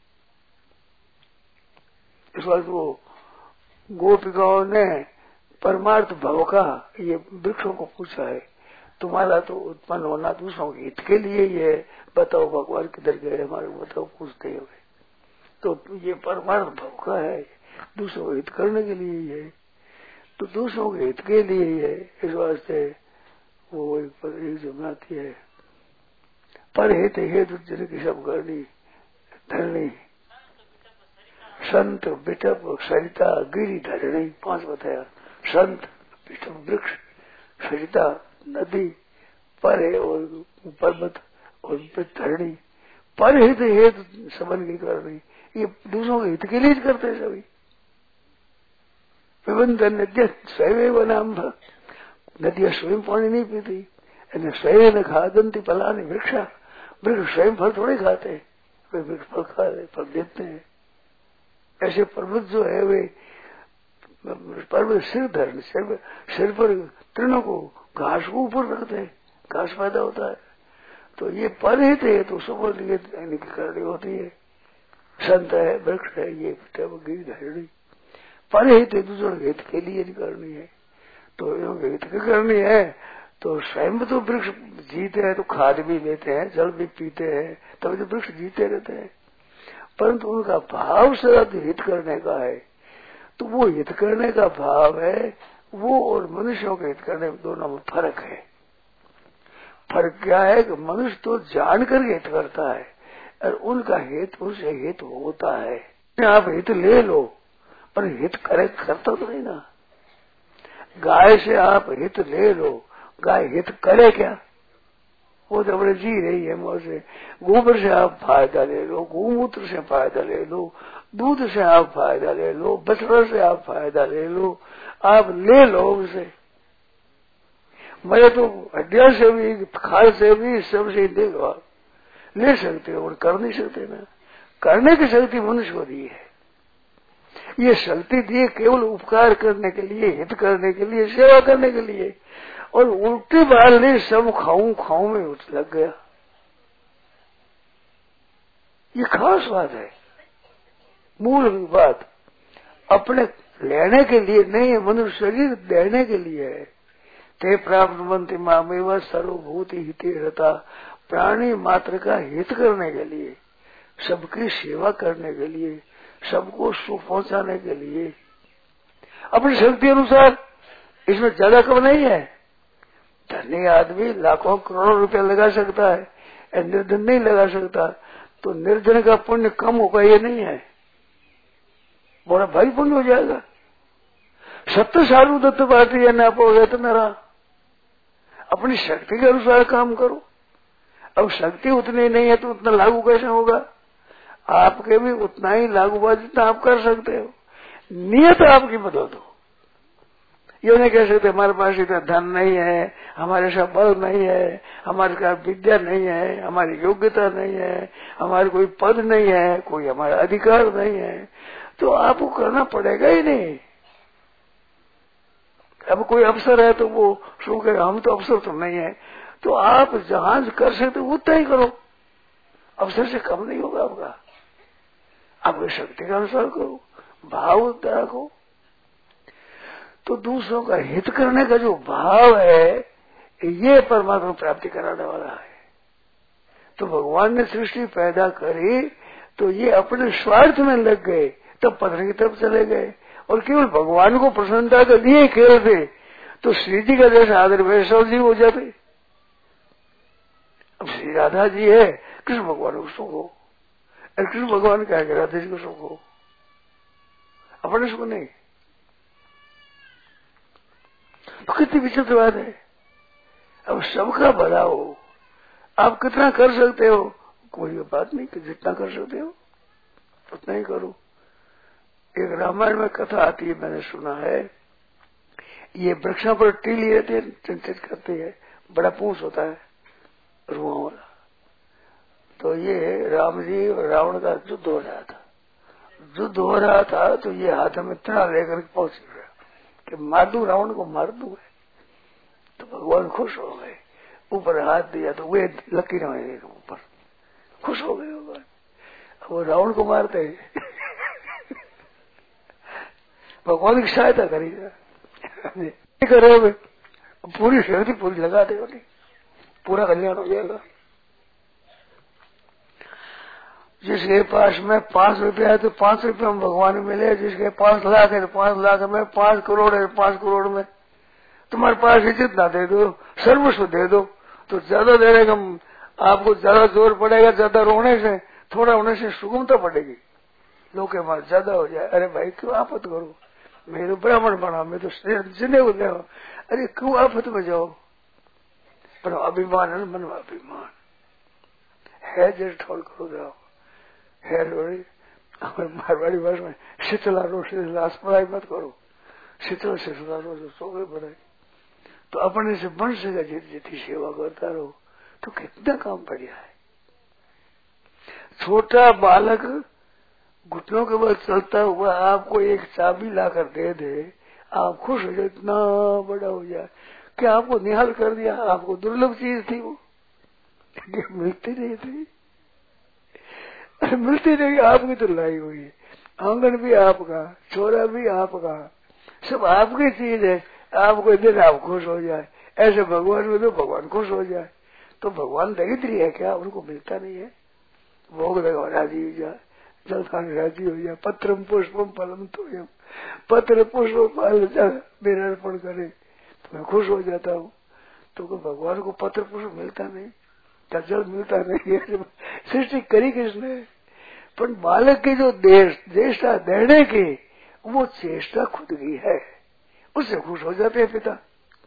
इस बार वो गोपिकाओं ने परमार्थ भव का ये वृक्षों को पूछा है, तुम्हारा तो उत्पन्न होना दूसरों के हित के लिए ही है, बताओ भगवान किधर गए हमारे, बताओ पूछते हुए। तो ये परमार्थ भव का है, दूसरों को हित करने के लिए ही है। तो दूसरों के हित के लिए ही है। इस वास्ते वो एक पर एक जो बनाती है, पर हित हेतु जन की सब करनी धरनी, संत बिटप सरिता गिरी धरणी, पांच बताया। संत बिटप वृक्ष, सरिता नदी, पर है और पर्वत और धरणी। पर हित हेतु संबंध की करनी, ये दूसरों के हित के लिए करते हैं सभी। विबंध नद्य स्वयं नाम, नदियां स्वयं पानी नहीं पीती, स्वयं खादंती फलानी वृक्षा, वृक्ष स्वयं फल थोड़े खाते, वे वृक्ष फल खाते, फल देते हैं। ऐसे पर्वत जो है वे पर्वत सिर धर सिर, सिर पर तृणों को घास को ऊपर रखते हैं, घास पैदा होता है। तो ये परहित है तो समझ लिए इनकी करनी होती है। संत है, वृक्ष है, ये गीत हरणी परहित है, दूसरे हित के लिए करनी है। तो हित की करनी है तो स्वयं तो वृक्ष जीते हैं, तो खाद भी लेते हैं, जल भी पीते हैं, तभी तो वृक्ष जीते रहते हैं। परंतु उनका भाव सदा हित करने का है। तो वो हित करने का भाव है, वो और मनुष्यों के हित करने में दोनों में फर्क है। फर्क क्या है कि मनुष्य तो जानकर हित करता है और उनका हित उनसे हित होता है। आप हित ले लो पर हित करे करता तो नहीं ना। गाय से आप हित ले लो, गाय हित करे क्या? वो तो अपने जी रही है मौज से। गोबर से आप फायदा ले लो, गोमूत्र से फायदा ले लो, दूध से आप फायदा ले लो, बछड़ा से आप फायदा ले लो, आप ले लो उसे। मैं तो हड्डिया से भी, खाल से भी, सबसे देखो ले सकते हो और कर नहीं सकते ना। करने की शक्ति मनुष्य को दी है। ये शक्ति दी केवल उपकार करने के लिए, हित करने के लिए, सेवा करने के लिए। और उल्टी बाल ने सब खाऊं खाऊं में लग गया। ये खास बात है, मूल बात। अपने लेने के लिए नहीं है, मनुष्य शरीर देने के लिए है। ते प्राप्त बनते मामेव सर्वभूति हिते रहता। प्राणी मात्र का हित करने के लिए, सबकी सेवा करने के लिए, सबको सुख पहुंचाने के लिए, अपनी शक्ति अनुसार। इसमें ज्यादा कम नहीं है। धनी आदमी लाखों करोड़ों रुपया लगा सकता है, निर्धन नहीं लगा सकता। तो निर्धन का पुण्य कम होगा ये नहीं है, बड़ा भारी पुण्य हो जाएगा। सत्य सारू दत्त पाती है ना पाओगे तो मेरा। अपनी शक्ति के अनुसार काम करो। अब शक्ति उतनी नहीं है तो उतना लागू कैसे होगा? आपके भी उतना ही लागू हुआ जितना आप कर सकते हो। नियत आपकी बदल दो। ये नहीं कह सकते हमारे पास इतना धन नहीं है, हमारे साथ बल नहीं है, हमारे पास विद्या नहीं है, हमारी योग्यता नहीं है, हमारे कोई पद नहीं है, कोई हमारा अधिकार नहीं है, तो आपको करना पड़ेगा ही नहीं। अब कोई अफसर है तो वो शो कहे हम तो अफसर तो नहीं है, तो आप जहां कर सकते उतना ही करो। अफसर से कम नहीं होगा आपका। आपकी शक्ति के अनुसार करो, भाव उतना रखो। तो दूसरों का हित करने का जो भाव है, ये परमात्मा प्राप्ति कराने वाला है। तो भगवान ने सृष्टि पैदा करी तो ये अपने स्वार्थ में लग गए, तब पत्नी की तरफ चले गए और केवल भगवान को प्रसन्नता के लिए खेलते। तो श्री जी का जैसा आदर वैसा जीव हो जाते। अब श्री राधा जी है, कृष्ण भगवान को सुख हो, और कृष्ण भगवान क्या है, राधा जी को सुख हो, अपने सुख नहीं। तो कितनी विचित्र बात है। अब सबका भला हो, आप कितना कर सकते हो, कोई बात नहीं कि जितना कर सकते हो उतना ही करो। एक रामायण में कथा आती है, मैंने सुना है। ये वृक्षों पर टीली रहती है, चिंतित करती है, बड़ा पूंछ होता है रुआं वाला। तो ये राम जी और रावण का युद्ध हो रहा था। युद्ध हो रहा था तो ये हाथ में इतना लेकर पहुंच गया कि मार दू, रावण को मार दू। तो भगवान खुश हो गए, ऊपर हाथ दिया तो वे लकीर में ऊपर खुश हो गए भगवान। वो रावण को मारते भगवान की सहायता करी करे, पूरी शक्ति पूरी लगा दे, पूरा कल्याण हो जाएगा। जिसके पास में पांच रुपया है तो पांच रुपया में भगवान मिले, जिसके पांच लाख है तो पांच लाख में, पांच करोड़ है पांच करोड़ में। तुम्हारे पास है जितना दे दो, सर्वस्व दे दो। तो ज्यादा देने का आपको ज्यादा जोर पड़ेगा, ज्यादा रोने से, थोड़ा होने से सुगमता पड़ेगी। लोग के पास ज्यादा हो जाए, अरे भाई क्यों आफत करो, मैं तो ब्राह्मण बना, मैं तो जिन्हें को दे, अरे क्यों आफत में जाओ। पर अभिमान है, मन में अभिमान है, जैसे ठोल करो जाओ है। हमारे मारवाड़ी भाषा में शीतला रो, शीतला पढ़ाई मत करो, शीतल शीतला रो जो सो गए पढ़ाई। तो अपने से बन सके जितनी जितनी सेवा करता रहो तो कितना काम बढ़िया है। छोटा बालक घुटनों के बल चलता हुआ आपको एक चाबी लाकर दे दे, आप खुश हो जाए, इतना बड़ा हो जाए कि आपको निहाल कर दिया, आपको दुर्लभ चीज थी वो, मिलती नहीं थी, मिलती नहीं, आपकी तो लाई हुई है। आंगन भी आपका, छोरा भी आपका, सब आपकी चीज है। आपको दिन आप खुश हो जाए, ऐसे भगवान में तो भगवान खुश हो जाए। तो भगवान दरिद्री है क्या? उनको मिलता नहीं है। भोग लगा राजी हो जाए, जल खाने राजी हो जाए, पत्रम पुष्पम फलम तो पत्र पुष्प फल मेरा अर्पण करे तो मैं खुश हो जाता हूँ। तो भगवान को पत्र पुष्प मिलता नहीं, क्या जल मिलता नहीं है। सृष्टि करी किसने? पर बालक की जो देश चेष्टा देने की वो चेष्टा खुद की है, उससे खुश हो जाते हैं पिता।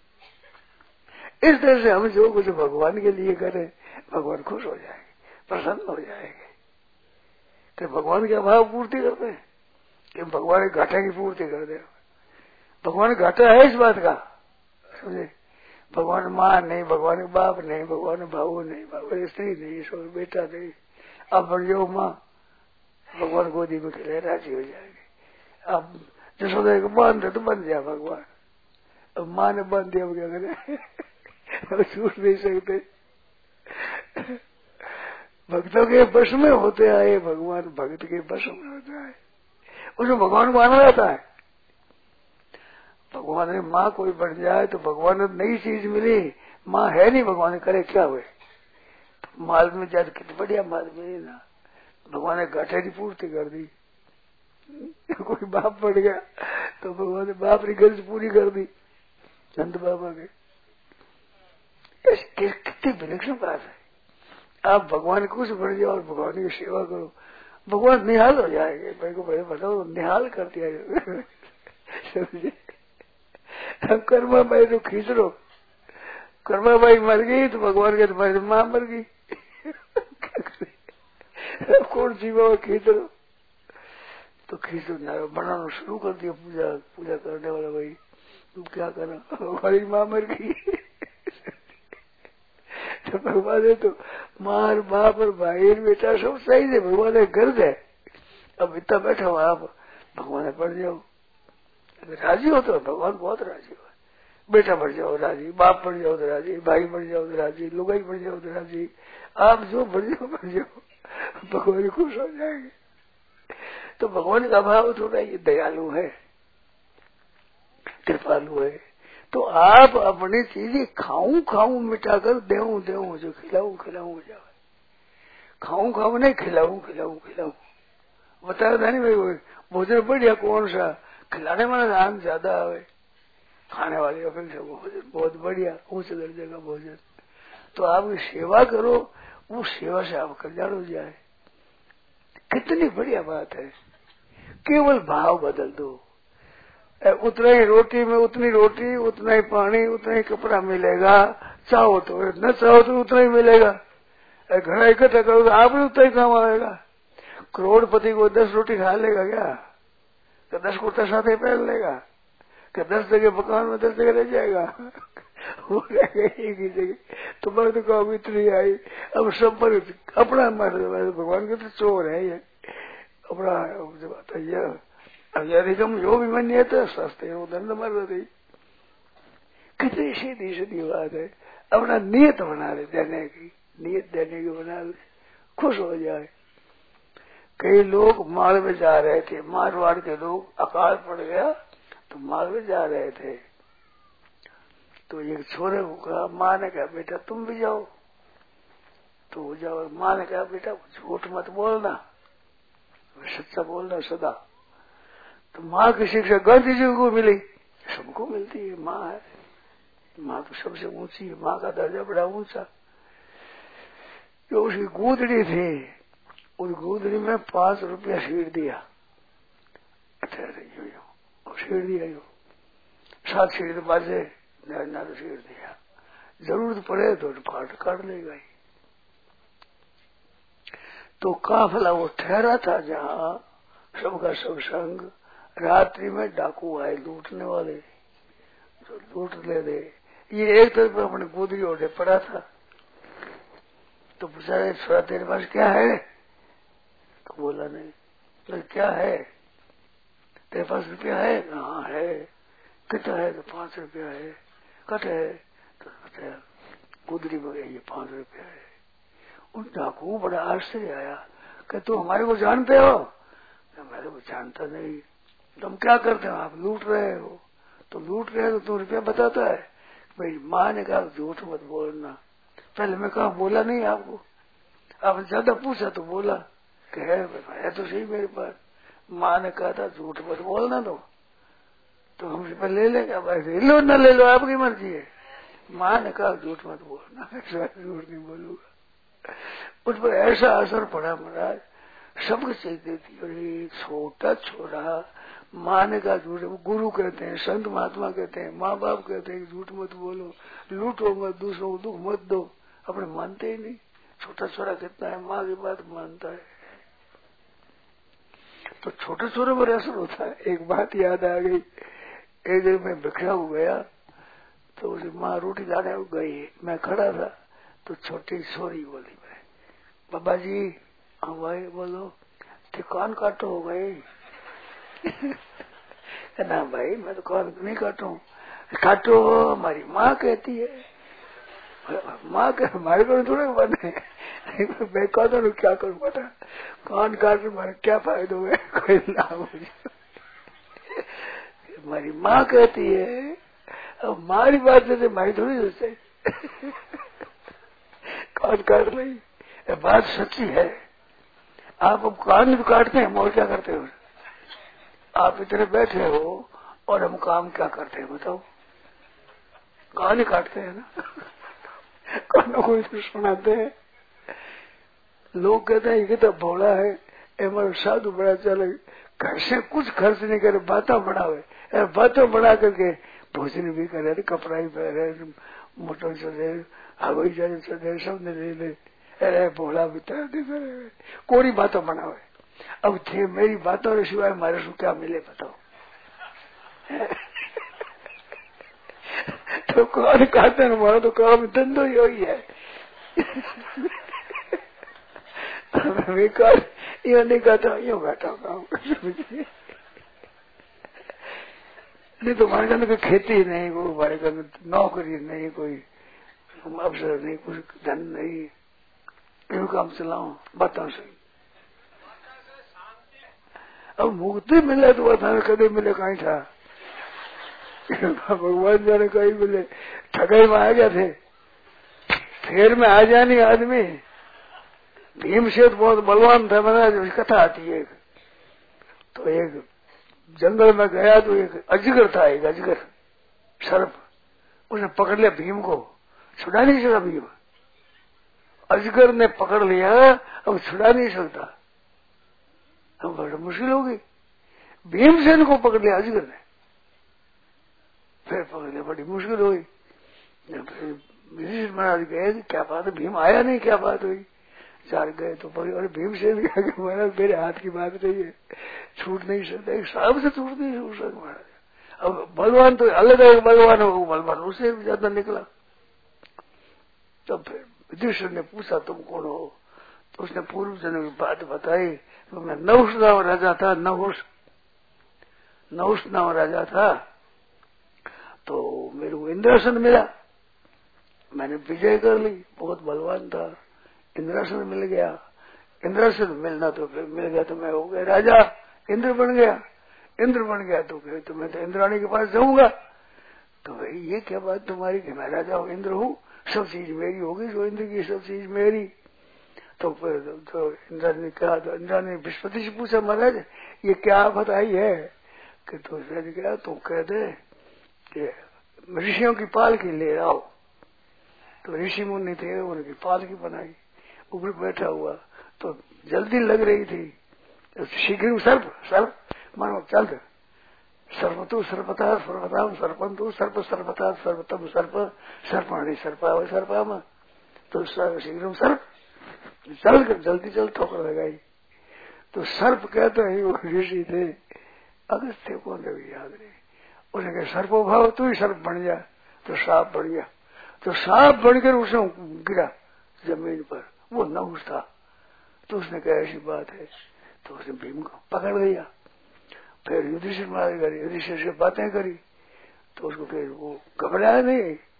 इस तरह से हम जो कुछ भगवान के लिए करें भगवान खुश हो जाएंगे, प्रसन्न हो जाएंगे। तो भगवान के अभाव पूर्ति करते हैं कि भगवान के घाटे की पूर्ति कर दे। भगवान घाटा है इस बात का, समझे? भगवान माँ नहीं, भगवान बाप नहीं, भगवान भाऊ नहीं, भगवान स्त्री नहीं, सो बेटा नहीं। अब बढ़ जाओ माँ, भगवान गोदी में खिले राजी हो जाएंगे। अब जसोदा को बांध दे तो बन जाए भगवान। अब माँ ने बांध दिया, क्या करें? छूट नहीं सकते। भक्तों के बस में होते आए भगवान, भक्त के बस में होता है, उसमें भगवान को आना आता है। भगवान ने माँ कोई बन जाए तो भगवान ने नई चीज मिली, माँ है नहीं, भगवान ने करे क्या हुए? माल में जाते कितनी बढ़िया माल मिली ना, भगवान ने घाटे की पूर्ति कर दी। कोई बाप पड़ गया तो भगवान ने बाप की गर्ज पूरी कर दी, संत बाबा के। कितनी विलक्षण बात है। आप भगवान को कुछ बढ़ जाओ और भगवान की सेवा करो, भगवान निहाल हो जाएंगे। भाई को पहले बताओ, निहाल कर दिया। समझे? कर्मा भाई तो खींच लो, कर्मा भाई मर गई तो भगवान के तुम्हारी माँ मर गई। कौन सी बाबा खींच लो तो खींच लो, बनाना शुरू कर दिया। पूजा पूजा करने वाला भाई तुम क्या करा, हमारी माँ मर गई। तो भगवान है तो मार बाप और भाई बेटा सब सही है, भगवान है गर्ज है। अब इतना बैठा हो आप, भगवान पढ़ जाओ, अगर राजी हो तो भगवान बहुत राजी हो। बेटा बढ़ जाओ राजी, बाप बढ़ जाओ तो राजी, भाई बढ़ जाओ तो राजी, लुगाई बढ़ जाओ तो राजी, आप जो बढ़ जाओ बढ़ जाओ, भगवान खुश हो जाएंगे। तो भगवान का भाव थोड़ा ये दयालु है, कृपालु है। तो आप अपनी चीजें खाऊं खाऊं मिटाकर देऊं देऊं, जो खिलाऊं खिलाऊं हो जाए। खाऊं खाऊं नहीं, खिलाऊं खिलाऊं खिलाऊं। बताया था नहीं भाई, भोजन बढ़िया कौन सा, खिलाने वाला दान ज्यादा है, खाने वाले अपेक्षा भोजन बहुत बढ़िया ऊंचे दर्जे का भोजन। तो आप सेवा करो, वो सेवा से आप कल्याण हो जाए। कितनी बढ़िया बात है। केवल भाव बदल दो, उतना ही रोटी में उतनी रोटी, उतना ही पानी, उतना ही कपड़ा मिलेगा। चाहो तो, न चाहो तो उतना ही मिलेगा। घड़ा इकट्ठा करो तो आप भी उतना ही काम आएगा। करोड़पति को दस रोटी खा लेगा क्या? तो दस कुर्ता साथ पहन लेगा कि दस जगह मकान में दस जगह रह जाएगा? वो रहेगा एक ही जगह। तुम्हारे तो काम इतनी आई, अब सब पर अपना मारे। भगवान के तो चोर है ये, अपना बताइए। अधिकम जो भी मान्य तो सस्ते हो दंड मर रही। कितनी सीधी सीधी बात है। अपना नियत बना ले देने की, नियत देने की बना ले, खुश हो जाए। कई लोग मालवे जा रहे थे, मारवाड़ के लोग, अकाल पड़ गया तो मालवे जा रहे थे। तो एक छोरे को कहा, माँ ने कहा बेटा तुम भी जाओ। तो वो जाओ। माँ ने कहा बेटा झूठ मत बोलना, सच्चा बोलना सदा। तो माँ की शिक्षा गांधी जी को मिली, सबको मिलती है। माँ है, माँ तो सबसे ऊंची है, माँ का दर्जा बड़ा ऊंचा। जो उसकी गूदड़ी थी, उस गूदड़ी में पांच रुपया सीट दिया। अच्छा यो सीट दिया, यो सात सीट बाजे ना तो सीट दिया। जरूरत पड़े तो काट काट लेगा। तो काफिला वो ठहरा था जहाँ सबका सब संग। रात्रि में डाकू आए लूटने वाले, जो लूट ले दे। ये एक तरफ अपने गुदरी ओढ़े पड़ा था। तो पूछा छोरा तेरे पास क्या है? तो बोला नहीं। तो क्या है? तेरे पास रुपया है? हाँ है। कितना है? तो पांच रुपया है। कट है? तो गुदरी में ये पांच रुपया है। उन डाकू को बड़ा आश्चर्य आया कि तुम हमारे को जानते हो? हमारे को जानता नहीं। तुम क्या करते हो? आप लूट रहे हो। तो लूट रहे हो तो तुम रुपया बताता है। भाई माँ ने कहा झूठ मत बोलना। पहले मैं कहा बोला नहीं आपको, आपने ज्यादा पूछा तो बोला कि है, है तो सही मेरे पास। माँ ने कहा था झूठ मत बोलना, तो तो हम रुपया ले लेंगे। भाई ले लो ना ले लो, आपकी मर्जी है। माँ ने कहा झूठ मत बोलना। झूठ नहीं बोलूंगा। उस पर ऐसा असर पड़ा महाराज, सबको चीज देती। और एक छोटा छोरा माँ ने कहा झूठ, गुरु कहते हैं, संत महात्मा कहते हैं, माँ बाप कहते हैं झूठ मत बोलो, लूटो मत, दूसरों को दुख मत दो, अपने मानते ही नहीं। छोटा छोरा कितना है, माँ की बात मानता है। तो छोटे छोरे पर असर होता है। एक बात याद आ गई, एक दिन मैं बिखरा हो गया तो उसे माँ रोटी लाने गई, मैं खड़ा था तो छोटी छोरी बोली, मैं बाबा जी हाँ भाई बोलो, तो कौन काटो हो गई? ना भाई मैं तो कौन नहीं काटू। काटो हमारी माँ कहती है। माँ के हमारे को थोड़े बने, मैं कहता क्या करूँ बेटा, कौन काट मारे क्या फायदा हुआ, कोई लाभ मुझे। हमारी माँ कहती है, अब हमारी बात से हमारी थोड़ी सोचते कौन काट रही, बात सच्ची है। आप अब कान भी काटते हैं, और क्या करते हो? आप इतने बैठे हो और हम काम क्या करते हैं बताओ? कान ही काटते हैं ना। कानों को इधर सुनाते हैं। लोग कहते हैं ये तो भोला है, हमारा साधु बड़ा चले, घर से कुछ खर्च नहीं करे, बातें बढ़ावे, बातें बढ़ा करके भोजन भी करे, कपड़ा ही पहने, मोटर चले, हवाई जहाज चले, सब ने ले ले। अरे भोला भी तरह नहीं करे, कोरी बातें बनावे। अब थे मेरी बातों के सिवाय हमारे को क्या मिले बताओ? तो कौन कहते हैं हमारा तो काम धंधो ही वही है। बेकार ये नहीं कहता, यो बैठा काम नहीं तो हमारे घर कोई खेती नहीं, कोई हमारे घर में नौकरी नहीं, कोई अवसर नहीं, कुछ धन नहीं, इन काम चलाओ बताओ सही। अब मुक्ति मिले तो वह कभी मिले कहीं था, भगवान जाने कहीं मिले, ठगाई में आ गया थे, फेर में आ जानी आदमी। भीमसेन बहुत बलवान था, मैंने कथा आती है। तो एक जंगल में गया तो एक अजगर था, एक अजगर सर्प, उसने पकड़ लिया भीम को, छुड़ा नहीं सकता भीम। अजगर ने पकड़ लिया, अब छुड़ा नहीं सकता, अब बड़ी मुश्किल होगी। भीमसेन को पकड़ लिया अजगर ने, फिर पकड़ लिया, बड़ी मुश्किल हुई। फिर महाराज गए क्या बात है, भीम आया नहीं, क्या बात हुई? चार गए तो पकड़े, और भीमसेन कहा कि महाराज मेरे हाथ की बात नहीं है, छूट नहीं सकता, एक साहब से छूट नहीं छूट सकता महाराज। अब बलवान तो अलग अलग बलवान हो, बलवान उससे भी ज्यादा निकला। तब फिर युधिष्ठिर ने पूछा तुम कौन हो? तो उसने पूर्व जन्म की बात बताई। तो मैं नहुष नाम राजा था, नहुष नहुष नाम राजा था, तो मेरे को इंद्रासन मिला, मैंने विजय कर ली, बहुत बलवान था, इंद्रासन मिल गया। इंद्रासन मिलना तो फिर मिल गया तो मैं हो गया राजा, इंद्र बन गया। इंद्र बन गया तो फिर तो मैं तो इंद्राणी के पास जाऊंगा। तो भाई ये क्या बात तुम्हारी कि मैं राजा हूँ, इंद्र हूँ, सब चीज मेरी होगी, जो इंद्र की सब चीज मेरी। तो फिर तो इंद्र ने कहा, तो इंद्र ने बृहस्पति से पूछा महाराज ये क्या बताई है? कि तो उसने कहा तू कह दे कि ऋषियों की पालकी ले आओ। तो ऋषि मुनि थे, उनकी पालकी बनाई, ऊपर बैठा हुआ, तो जल्दी लग रही थी। तो शीघ्र सर्प सर्प मानो चल सर्वतु सर्वता सर्वताम सर्पंतु सर्प सर्वता सर्वतम सर्प सर्पाणी सर्पा सर्पाम। तो शीघ्र सर्प चल कर जल्दी चल ठोकर लगाई। तो सर्प कहते हैं वो ऋषि थे, अगस्त्य को भी याद नहीं, उसने कहा सर्पो भाव तू ही सर्प बन जा। तो सांप बन गया, तो सांप बनकर उसने गिरा जमीन पर, वो नहुष था। तो उसने कहा ऐसी बात है, तो उसने भीम को पकड़ लिया। फिर युधिष्ठिर महाराज गए, युधिष्ठिर से बातें करी, तो उसको फिर वो घबराया नहीं,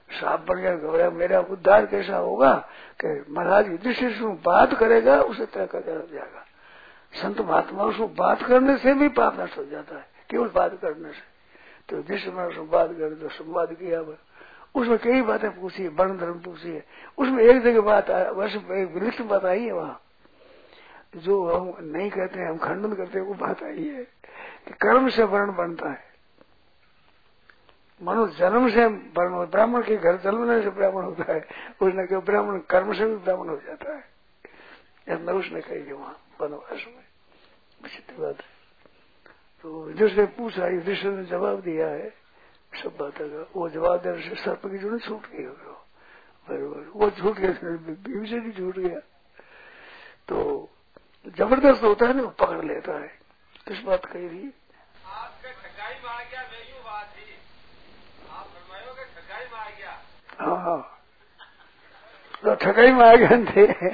साफ बन गया घबरा, मेरा उद्धार कैसा होगा कि महाराज युधिष्ठिर से बात करेगा उसे तय कर जाएगा। संत महात्माओं से बात करने से भी पाप नष्ट हो जाता है, केवल बात करने से। तो जिस बात करे तो संवाद किया, उसमें कई बातें पूछी, वर्ण धर्म पूछी है। उसमें एक जगह बात वैसे एक विलिप्त बात आई है वहाँ, जो हम नहीं कहते हैं, हम खंडन करते हैं, वो बात आई है कि कर्म से वर्ण बनता है। मनुष्य जन्म से वर्ण, ब्राह्मण के घर जन्मने से ब्राह्मण होता है। उसने कहा ब्राह्मण कर्म से भी ब्राह्मण हो जाता है, ऐसा उसने कही है वहाँ वनवास में। विचित्र बात है। तो जिसने पूछा, युधिष्ठिर ने जवाब दिया है सब बातों का। वो जवाब देने से सर्प की जो छूट गई बराबर, वो छूट गया, भीम से भी छूट गया। तो जबरदस्त होता है ना, वो पकड़ लेता है। किस बात कही थी? आपके ठगाई मार गया, मेरी बात थी। आप फरमायो कि ठगाई मार गया। हाँ हाँ, तो ठगाई मार गए थे।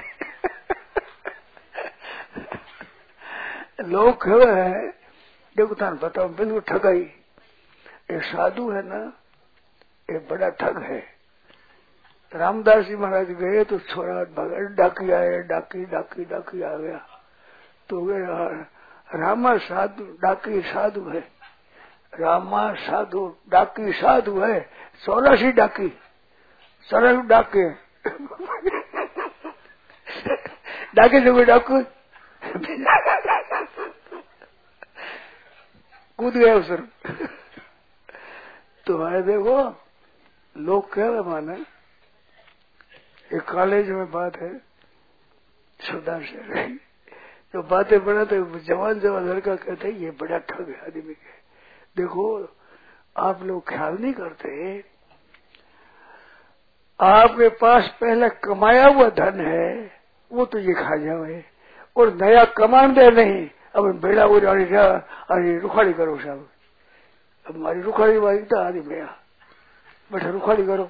लोग खड़े हैं, देखो तान बताओ, बिल्कुल ठगाई। एक साधु है ना, एक बड़ा ठग है। रामदास जी महाराज गए तो छोरा भागा, डाकी आए, डाकी डाकी डाकी आ गया। तो गए रामा साधु डाकी साधु है, रामा साधु डाकी साधु है, चौरासी डाकी चौरासी डाके डाके जो डाकू कूद गया उस। तो है देखो, लोग कह रहे माने, एक कॉलेज में बात है सुधार से रही, तो बातें बनाते जवान जवान लड़का कहते ये बड़ा ठग है आदमी के। देखो आप लोग ख्याल नहीं करते, आपके पास पहले कमाया हुआ धन है वो तो ये खा जाओ, और नया कमान दे नहीं। अब बेड़ा हो अरे रुखाड़ी करो साहब, अब हमारी रुखाड़ी वाली तो आदि मेरा बैठा रुखाड़ी करो।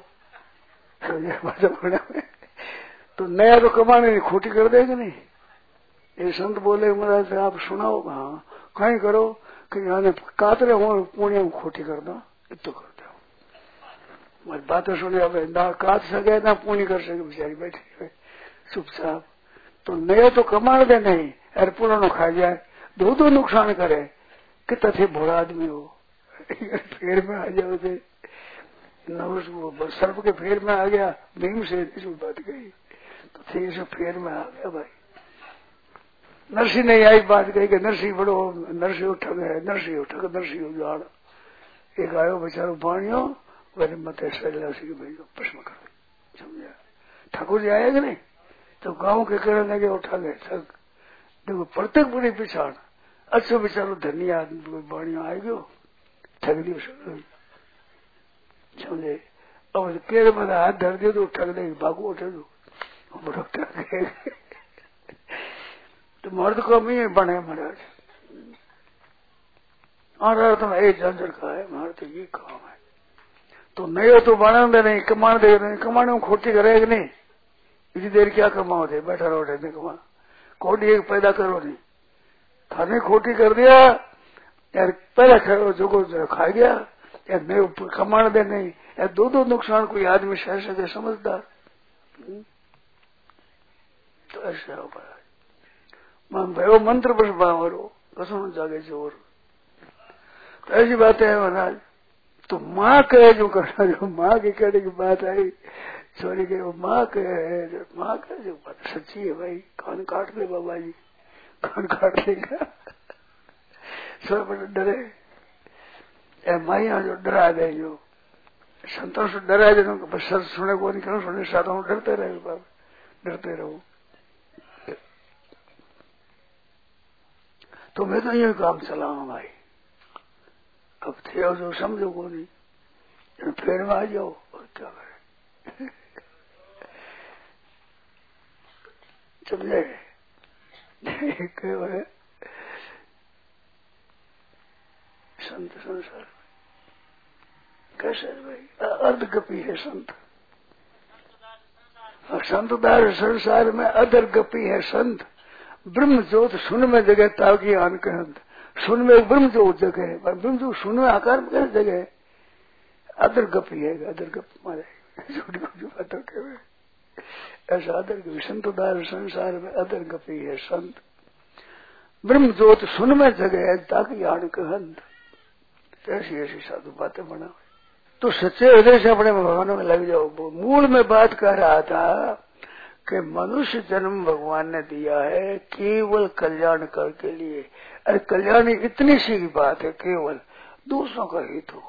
तो नया तो कमाने नहीं, खोटी कर देगा नहीं। ये संत बोले महाराज आप सुनाओ, हाँ कहीं करो कहीं आने कातरे हो पुण्य में खोटी कर दो, इतो कर दो। हमारी बातें सुने, अब ना काट सके ना पुण्य कर सके, बेचारी बैठी चुपचाप। तो नया तो कमान दे नहीं, अरे पुरानो खा जाए, दो दो नुकसान करे। कितना थे भोला आदमी हो, फेर में आ जाओ थे, वो सर्प के फेर में आ गया, भीम से इस बात गई तो थे इस फेर में आ गया भाई। नरसी ने आई बात कही कि नरसी बड़ो, नरसी उठक है, नरसी उठक, नरसी उजाड़। एक आयो बेचारो पानियो, वही मत सैलासी के भेजो प्रश्न कर, समझा। ठाकुर जी आए कि नहीं, तो गांव के कहने लगे उठा गए ठग। देखो प्रत्येक बुरी पिछाड़, अच्छो बेचारो धनी आदमी बाणियों आ गयो, ठग दियो समझे। अब केड़ में हाथ धर दियो तो ठग दे, भागो उठे दो बड़ो ठग। तो मर्द को भी बने महाराज, और तुम एक झंझट का है, हमारे तो ये काम है। तो नहीं तो बना दे नहीं, कमान दे नहीं, कमाने में खोटी करेगा नहीं। इतनी देर क्या कमाओ थे, बैठा रहो थे कमा, खोटी एक पैदा करो नहीं। खाने खोटी कर दिया यार, पहले खो जो खा गया यार, नहीं कमान दे नहीं यार, दो दो नुकसान कोई आदमी सह सके समझदार। तो ऐसा हो पाया भयो मंत्र बस बावरो कसम जागे जोर। तो ऐसी बातें है महाराज। तो माँ कहे जो करना, जो माँ की कहने की बात आई, छोरी के वो माँ कहे, माँ कहे जो बात सच्ची है भाई, कान काट ले बाबा जी, कान काट देगा। सब बड़े डरे, ए माइया जो डरा दे, जो संतों से डरा दे, बस सर सुने को नहीं करो, सुने साधु डरते रहे बाबा, डरते रहो। तो मैं तो ये काम चलाऊं भाई, अब थे जो समझो को नहीं, फिर में आ जाओ और क्या करें। समझे है संत संसार कैसे भाई अर्धगपी है संत, संतदार संसार में अधरगपी है संत। ब्रह्म ज्योत सुन में जगह ताकि आन के अंत, सुन में ब्रह्म ज्योत जगह है, पर ब्रह्म ज्योत सुन में आकार में कैसे जगह है, अदर गपी है, अदर गप मारे छोटी छोटी बातों के ऐसा अदर संत उदार संसार में अदर गपी है संत ब्रह्म ज्योत सुन में जगह है ताकि आड़ कहंत ऐसी ऐसी साधु बातें बना। तो सच्चे हृदय से अपने भगवान में लग जाओ। मूल में बात कर रहा था कि मनुष्य जन्म भगवान ने दिया है केवल कल्याण कर के लिए। अरे कल्याण इतनी सी की बात है, केवल दूसरों का हित हो।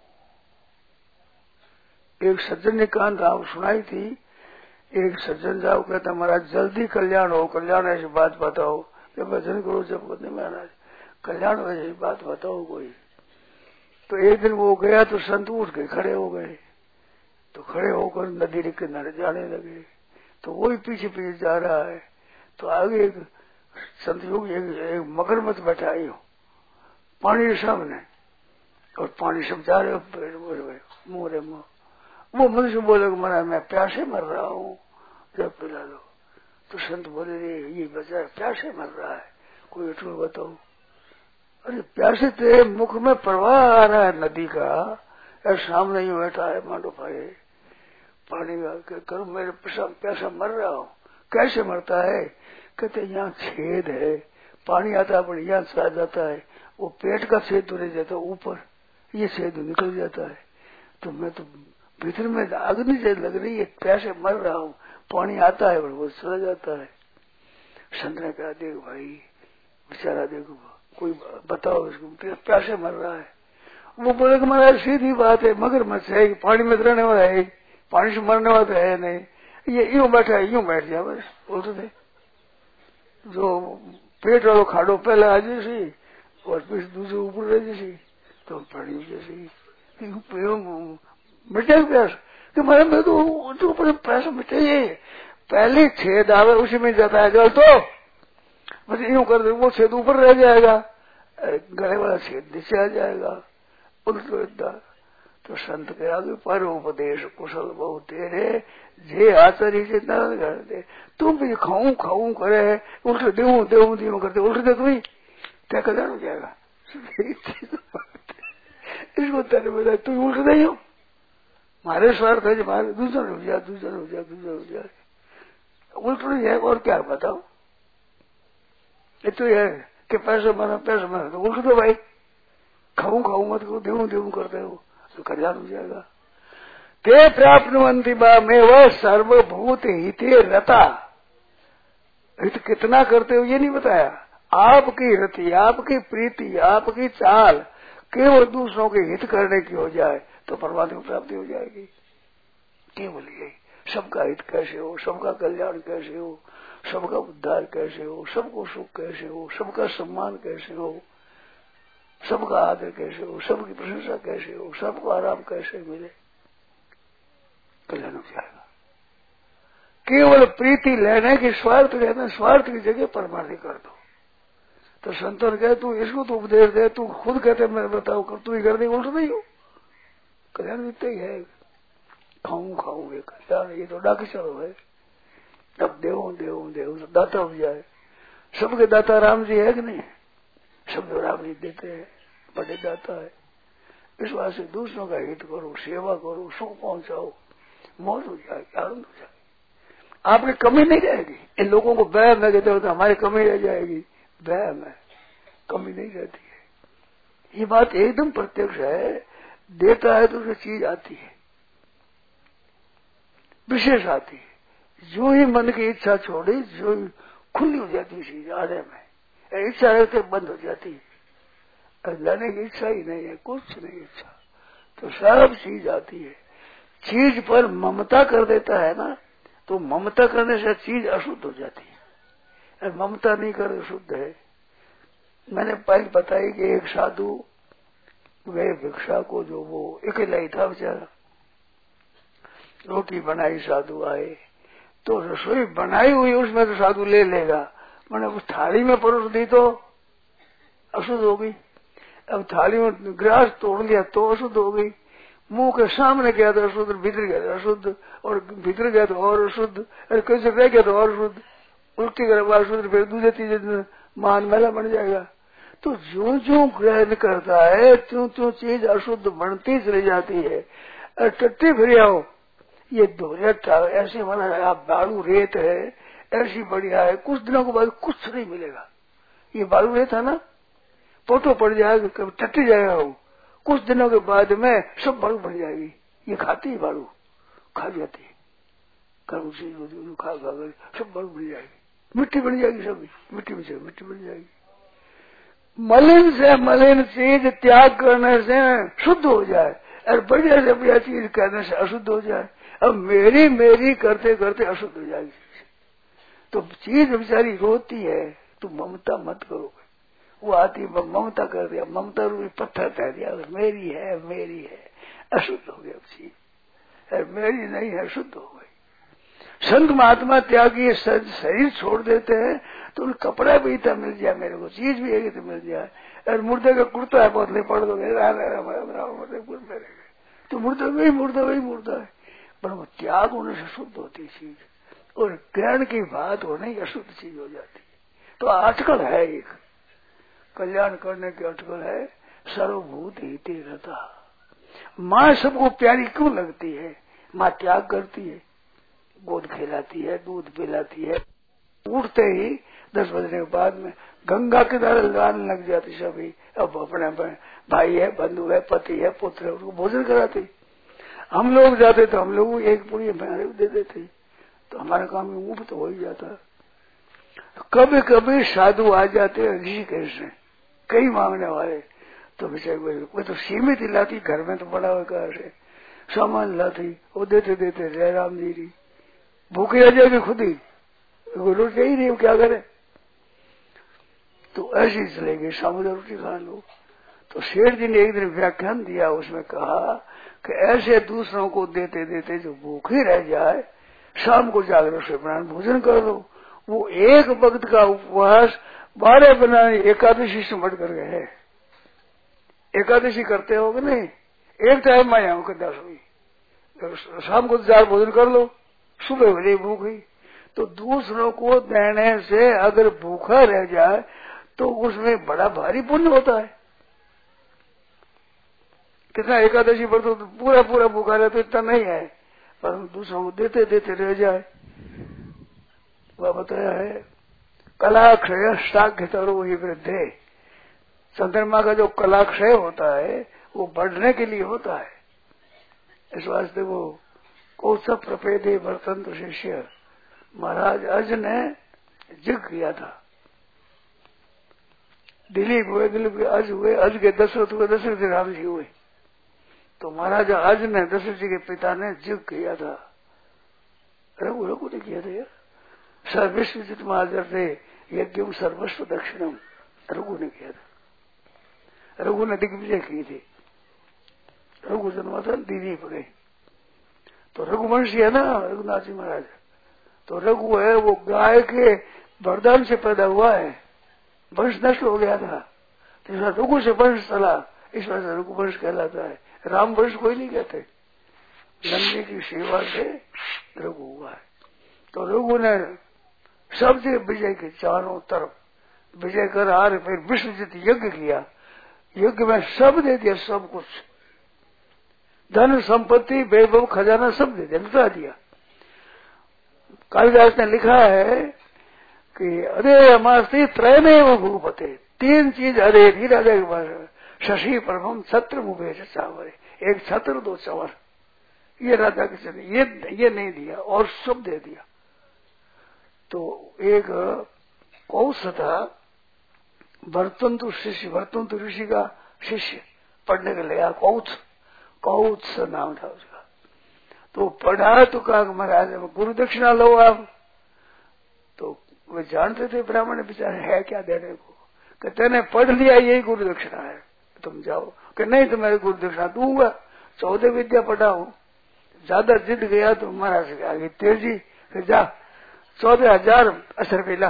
एक सज्जन ने कहा था, आप सुनाई थी, एक सज्जन जाओ कहता महाराज जल्दी कल्याण हो, कल्याण ऐसी बात बताओ। जब भजन करो जब कहते महाराज कल्याण हो ऐसी बात बताओ कोई। तो एक दिन वो गया तो संत उठ के खड़े हो गए, तो खड़े होकर नदी के किनारे जाने लगे। तो वही पीछे पीछे जा रहा है, तो आगे एक संत योगी एक, एक मगरमच्छ बैठा आई हो पानी के सामने, और पानी सब जा रहे हो मोरे मुंह। वो मनुष्य बोले महाराज मैं प्यासे मर रहा हूँ, जब पिला लो। तो संत बोले रे ये बचा प्यासे मर रहा है, कोई अटूल बताओ। अरे प्यासे तेरे मुख में प्रवाह आ रहा है नदी का, और सामने ही बैठा है मांडो भाई पानी का, करूँ मेरे प्यासा मर रहा हूँ। कैसे मरता है? कहते यहाँ छेद है, पानी आता है पर यहाँ चला जाता है, वो पेट का छेद तो रह जाता है ऊपर, ये छेद निकल जाता है। तो मैं तो भीतर में अग्नि से लग रही है, प्यासे मर रहा हूँ, पानी आता है पर वो चला जाता है। संत ने कहा देख भाई बेचारा, देखो कोई बताओ इसको, प्यासे मर रहा है। वो बोले कि महाराज सीधी बात है, मगरमच्छ है, पानी में रहने वाला है, पानी से मरने वाला है नहीं, ये यूं बैठा है, यूं बैठ गया बस। बोलते थे जो पेट वालों खाड़ो पहले आ जैसी और फिर दूसरे ऊपर रह जैसी, तो पानी जैसी मिट जाए प्यास कि मेरे में तो ऊपर प्यास मिटाइए। पहले छेद आवे उसी में जाता है जल, तो बस यूं कर दे वो छेद ऊपर रह जाएगा, गले वाला छेद नीचे आ जाएगा उल्टा। तो संत के आगे पर उपदेश कुशल बहु तेरे, जे आचार्य से नारायण कर दे। तुम भी खाऊं खाऊं करे, उल्टे देऊ देऊ देऊ करते उल्टे दे तुम्हें क्या कल्याण हो जाएगा। इसको तेरे बता तू उल्टे दे हो, मारे स्वार्थ है, मारे दूसरा हो जाए दूसरा हो जाए दूसरा हो जाए उल्ट नहीं है। और क्या बताओ, ये तो है कि पैसे मारा पैसे मारा तो उल्ट दो भाई, खाऊं खाऊं मत करो, देऊ देऊ करते हो तो कल्याण हो जाएगा। ते प्राप्नुवन्ति में वह सर्वभूत हिते रता। हित कितना करते हो ये नहीं बताया, आपकी रति, आपकी प्रीति, आपकी चाल केवल दूसरों के हित करने की हो जाए तो परमात्मा की प्राप्ति हो जाएगी। केवल यही, सबका हित कैसे हो, सबका कल्याण कैसे हो, सबका उद्धार कैसे हो, सबको सुख कैसे हो, सबका सम्मान कैसे हो, सबका आदर कैसे हो, सबकी प्रशंसा कैसे हो, सबको आराम कैसे मिले, कल्याण हो जाएगा। केवल प्रीति लेने की, स्वार्थ लेना, स्वार्थ की जगह परमार्थी कर दो। तो संतों ने कहे तू इसको तो उपदेश दे, तू खुद कहते मैं बताओ कर, तू ही कर दे उल्ट नहीं हो, कल्याण इतना ही है। खाऊं खाऊं ये कल्याण, ये तो डाकी चलो है। अब देव देव देव दाता हो जाए, सबके दाता राम जी है कि नहीं, सब जो राम जी देते हैं, बड़े दाता है। इस बात से दूसरों का हित करो, सेवा करो, सुख पहुंचाओ, मौज हो जाएगी, आनंद हो जाएगी, आपकी कमी नहीं रहेगी। इन लोगों को वहम है कहते होते हमारी कमी रह जाएगी, वहम है, कमी नहीं रहती है। ये बात एकदम प्रत्यक्ष है, देता है तो उसे चीज आती है, विशेष आती है। जो ही मन की इच्छा छोड़ी, जो ही खुली हो जाती है चीज आने में, इच्छा रहते बंद हो जाती है, लाने की इच्छा ही नहीं है, कुछ नहीं इच्छा, तो सब चीज आती है। चीज पर ममता कर देता है ना, तो ममता करने से चीज अशुद्ध हो जाती है, और ममता नहीं करे शुद्ध है। मैंने पहले बताई कि एक साधु गए भिक्षा को, जो वो अकेला ही था बेचारा, रोटी बनाई, साधु आए तो रसोई बनाई हुई उसमें तो साधु ले लेगा, मैंने उस थाली में परोस दी तो अशुद्ध हो गई। अब थाली में गिलास तोड़ लिया तो अशुद्ध हो गई, मुंह के सामने गया तो अशुद्ध, भीतर गया तो अशुद्ध, और भीतर गया तो और अशुद्ध, और कैसे रह गया तो और अशुद्ध, उल्टी करे अशुद्ध, फिर दूसरे तीसरे महान मेला बन जाएगा। तो जो जो ग्रहण करता है त्यों त्यों चीज अशुद्ध बनती चली जाती है। और टट्टी फिर आओ, ये दोहरा ऐसे बना है, आप बालू रेत है ऐसी बढ़िया है, कुछ दिनों के बाद कुछ नहीं मिलेगा। ये बालू रेत है ना, पोटो पड़ जाएगा, कभी टट जाएगा, वो कुछ दिनों के बाद में सब बालू बढ़ जाएगी। ये खाती है बालू, खा जाती है, खा खा खा सब बालू बढ़ जाएगी, मिट्टी बन जाएगी, सब मिट्टी में से मिट्टी बन जाएगी। मलिन से मलिन चीज त्याग करने से शुद्ध हो जाए और बढ़िया से बढ़िया चीज करने से अशुद्ध हो जाए। अब मेरी मेरी करते करते अशुद्ध हो जाएगी। तो चीज बेचारी रोती है, तू ममता मत करो। वो आती ममता कर दिया, ममता रूपी पत्थर कह दिया, मेरी है मेरी है, अशुद्ध हो गया चीज, और मेरी नहीं है, शुद्ध हो गई। संत महात्मा त्यागी शरीर छोड़ देते हैं तो उन कपड़ा भी इतना मिल जाए, मेरे को चीज भी है तो मिल जाए, और मुर्दे का कुर्ता है बहुत ले पड़ दोगे तो मुर्दा वही मुर्दा वही मुर्दा है, पर वो त्याग होने से शुद्ध होती चीज, और ग्रहण की बात होने की अशुद्ध चीज हो जाती है। तो अटकल है, एक कल्याण करने की अटकल है, सर्वभूत हिते रहता। माँ सबको प्यारी क्यों लगती है? माँ त्याग करती है, गोद खिलाती है, दूध पिलाती है, उठते ही दस बजने के बाद में गंगा के किनारे लाने लग जाती सभी। अब अपने भाई है, बंधु है, पति है, पुत्र है, उसको भोजन कराती। हम लोग जाते तो हम लोग एक पूरी दे देते, तो हमारा काम में ऊँट तो हो ही जाता। कभी कभी साधु आ जाते ऋषिकेश में, कई मांगने वाले, तो बेचारे कोई तो सीमित ही लाती, घर में तो बड़ा हुआ से सामान लाती, वो देते देते जय राम जी री भूखे आ जाएगी खुद ही, रोटी ही नहीं, क्या करे। तो ऐसी चलेगी, समुद्र रोटी खा लो। तो शेर जी ने एक दिन व्याख्यान दिया, उसमें कहा कि ऐसे दूसरों को देते देते जो भूखे रह जाए, शाम को जाकर उसे बनाना भोजन कर दो। वो एक वक्त का उपवास बारह बनाने एकादशी से बढ़ कर गए। एकादशी करते हो कि नहीं? एक टाइम में यहाँ दस हुई, शाम को चार भोजन कर लो, सुबह भले भूख हुई। तो दूसरों को देने से अगर भूखा रह जाए तो उसमें बड़ा भारी पुण्य होता है। कितना एकादशी पर तो पूरा पूरा भूखा रहे तो इतना नहीं है, पर दूसरों को देते देते रह जाए। वह बताया है कलाक्षय साख्यतरो ही वृद्धे। चंद्रमा का जो कलाक्षय होता है वो बढ़ने के लिए होता है। इस वास्ते वो कौत्सव प्रपेदे वर्तंत शिष्य महाराज अज ने जिग किया था। दिलीप हुए, दिलीप के अज हुए, अज के दशरथ हुए, दशरथ के राम जी हुए। तो महाराजा अज ने दशरथ जी के पिता ने जिग किया था। रघु रघु ने किया था यार, सर्विश्वजित महाजर थे यज्ञ सर्वस्व दक्षिणम, रघु ने किया था। रघु ने दिग्विजय की थी। रघु जन्मा था दिलीप गए, तो रघुवंशी है ना रघुनाथ जी महाराज। तो रघु है वो गाय के वरदान से पैदा हुआ है, वंश नष्ट हो गया था, तो रघु से वंश चला, इस वजह से रघुवंश कहलाता है। राम वंश कोई नहीं कहते। नंदी की सेवा से रघु हुआ है। तो रघु ने सबसे विजय के चारों तरफ विजय कर हार फिर विश्वजित यज्ञ किया। यज्ञ में सब दे दिया, सब कुछ, धन संपत्ति वैभव खजाना सब दे दिया, लुटा दिया। कालिदास ने लिखा है कि अरे हमारे त्रय में वो भूपते, तीन चीज अरे ही राजा के पास, शशि प्रभम छत्र मुभे चावर, एक छत्र दो चवर, ये राजा के चले, ये ये नहीं दिया और सब दे दिया। तो एक कौश था वर्तंतु शिष्य, वर्तंतु ऋषि का शिष्य पढ़ने के लिए कौश, कौश नाम था उसका। तो पढ़ा तो कहा महाराज गुरु दक्षिणा लो आप। तो वे जानते थे ब्राह्मण बेचारे है क्या देने को, कि तेने पढ़ लिया यही गुरु दक्षिणा है, तुम जाओ। कि नहीं तो मैं गुरु दक्षिणा दूंगा, चौदह विद्या पढ़ा हूं। ज्यादा जिद गया तो महाराज से आगे तेजी, फिर जा चौदह हजार असर मिला,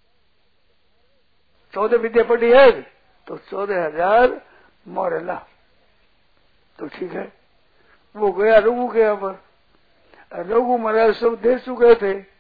चौदह विद्या पढ़ी है तो चौदह हजार मोरला। तो ठीक है, वो गया रघु के यहाँ पर। रघु महाराज सब दे चुके थे,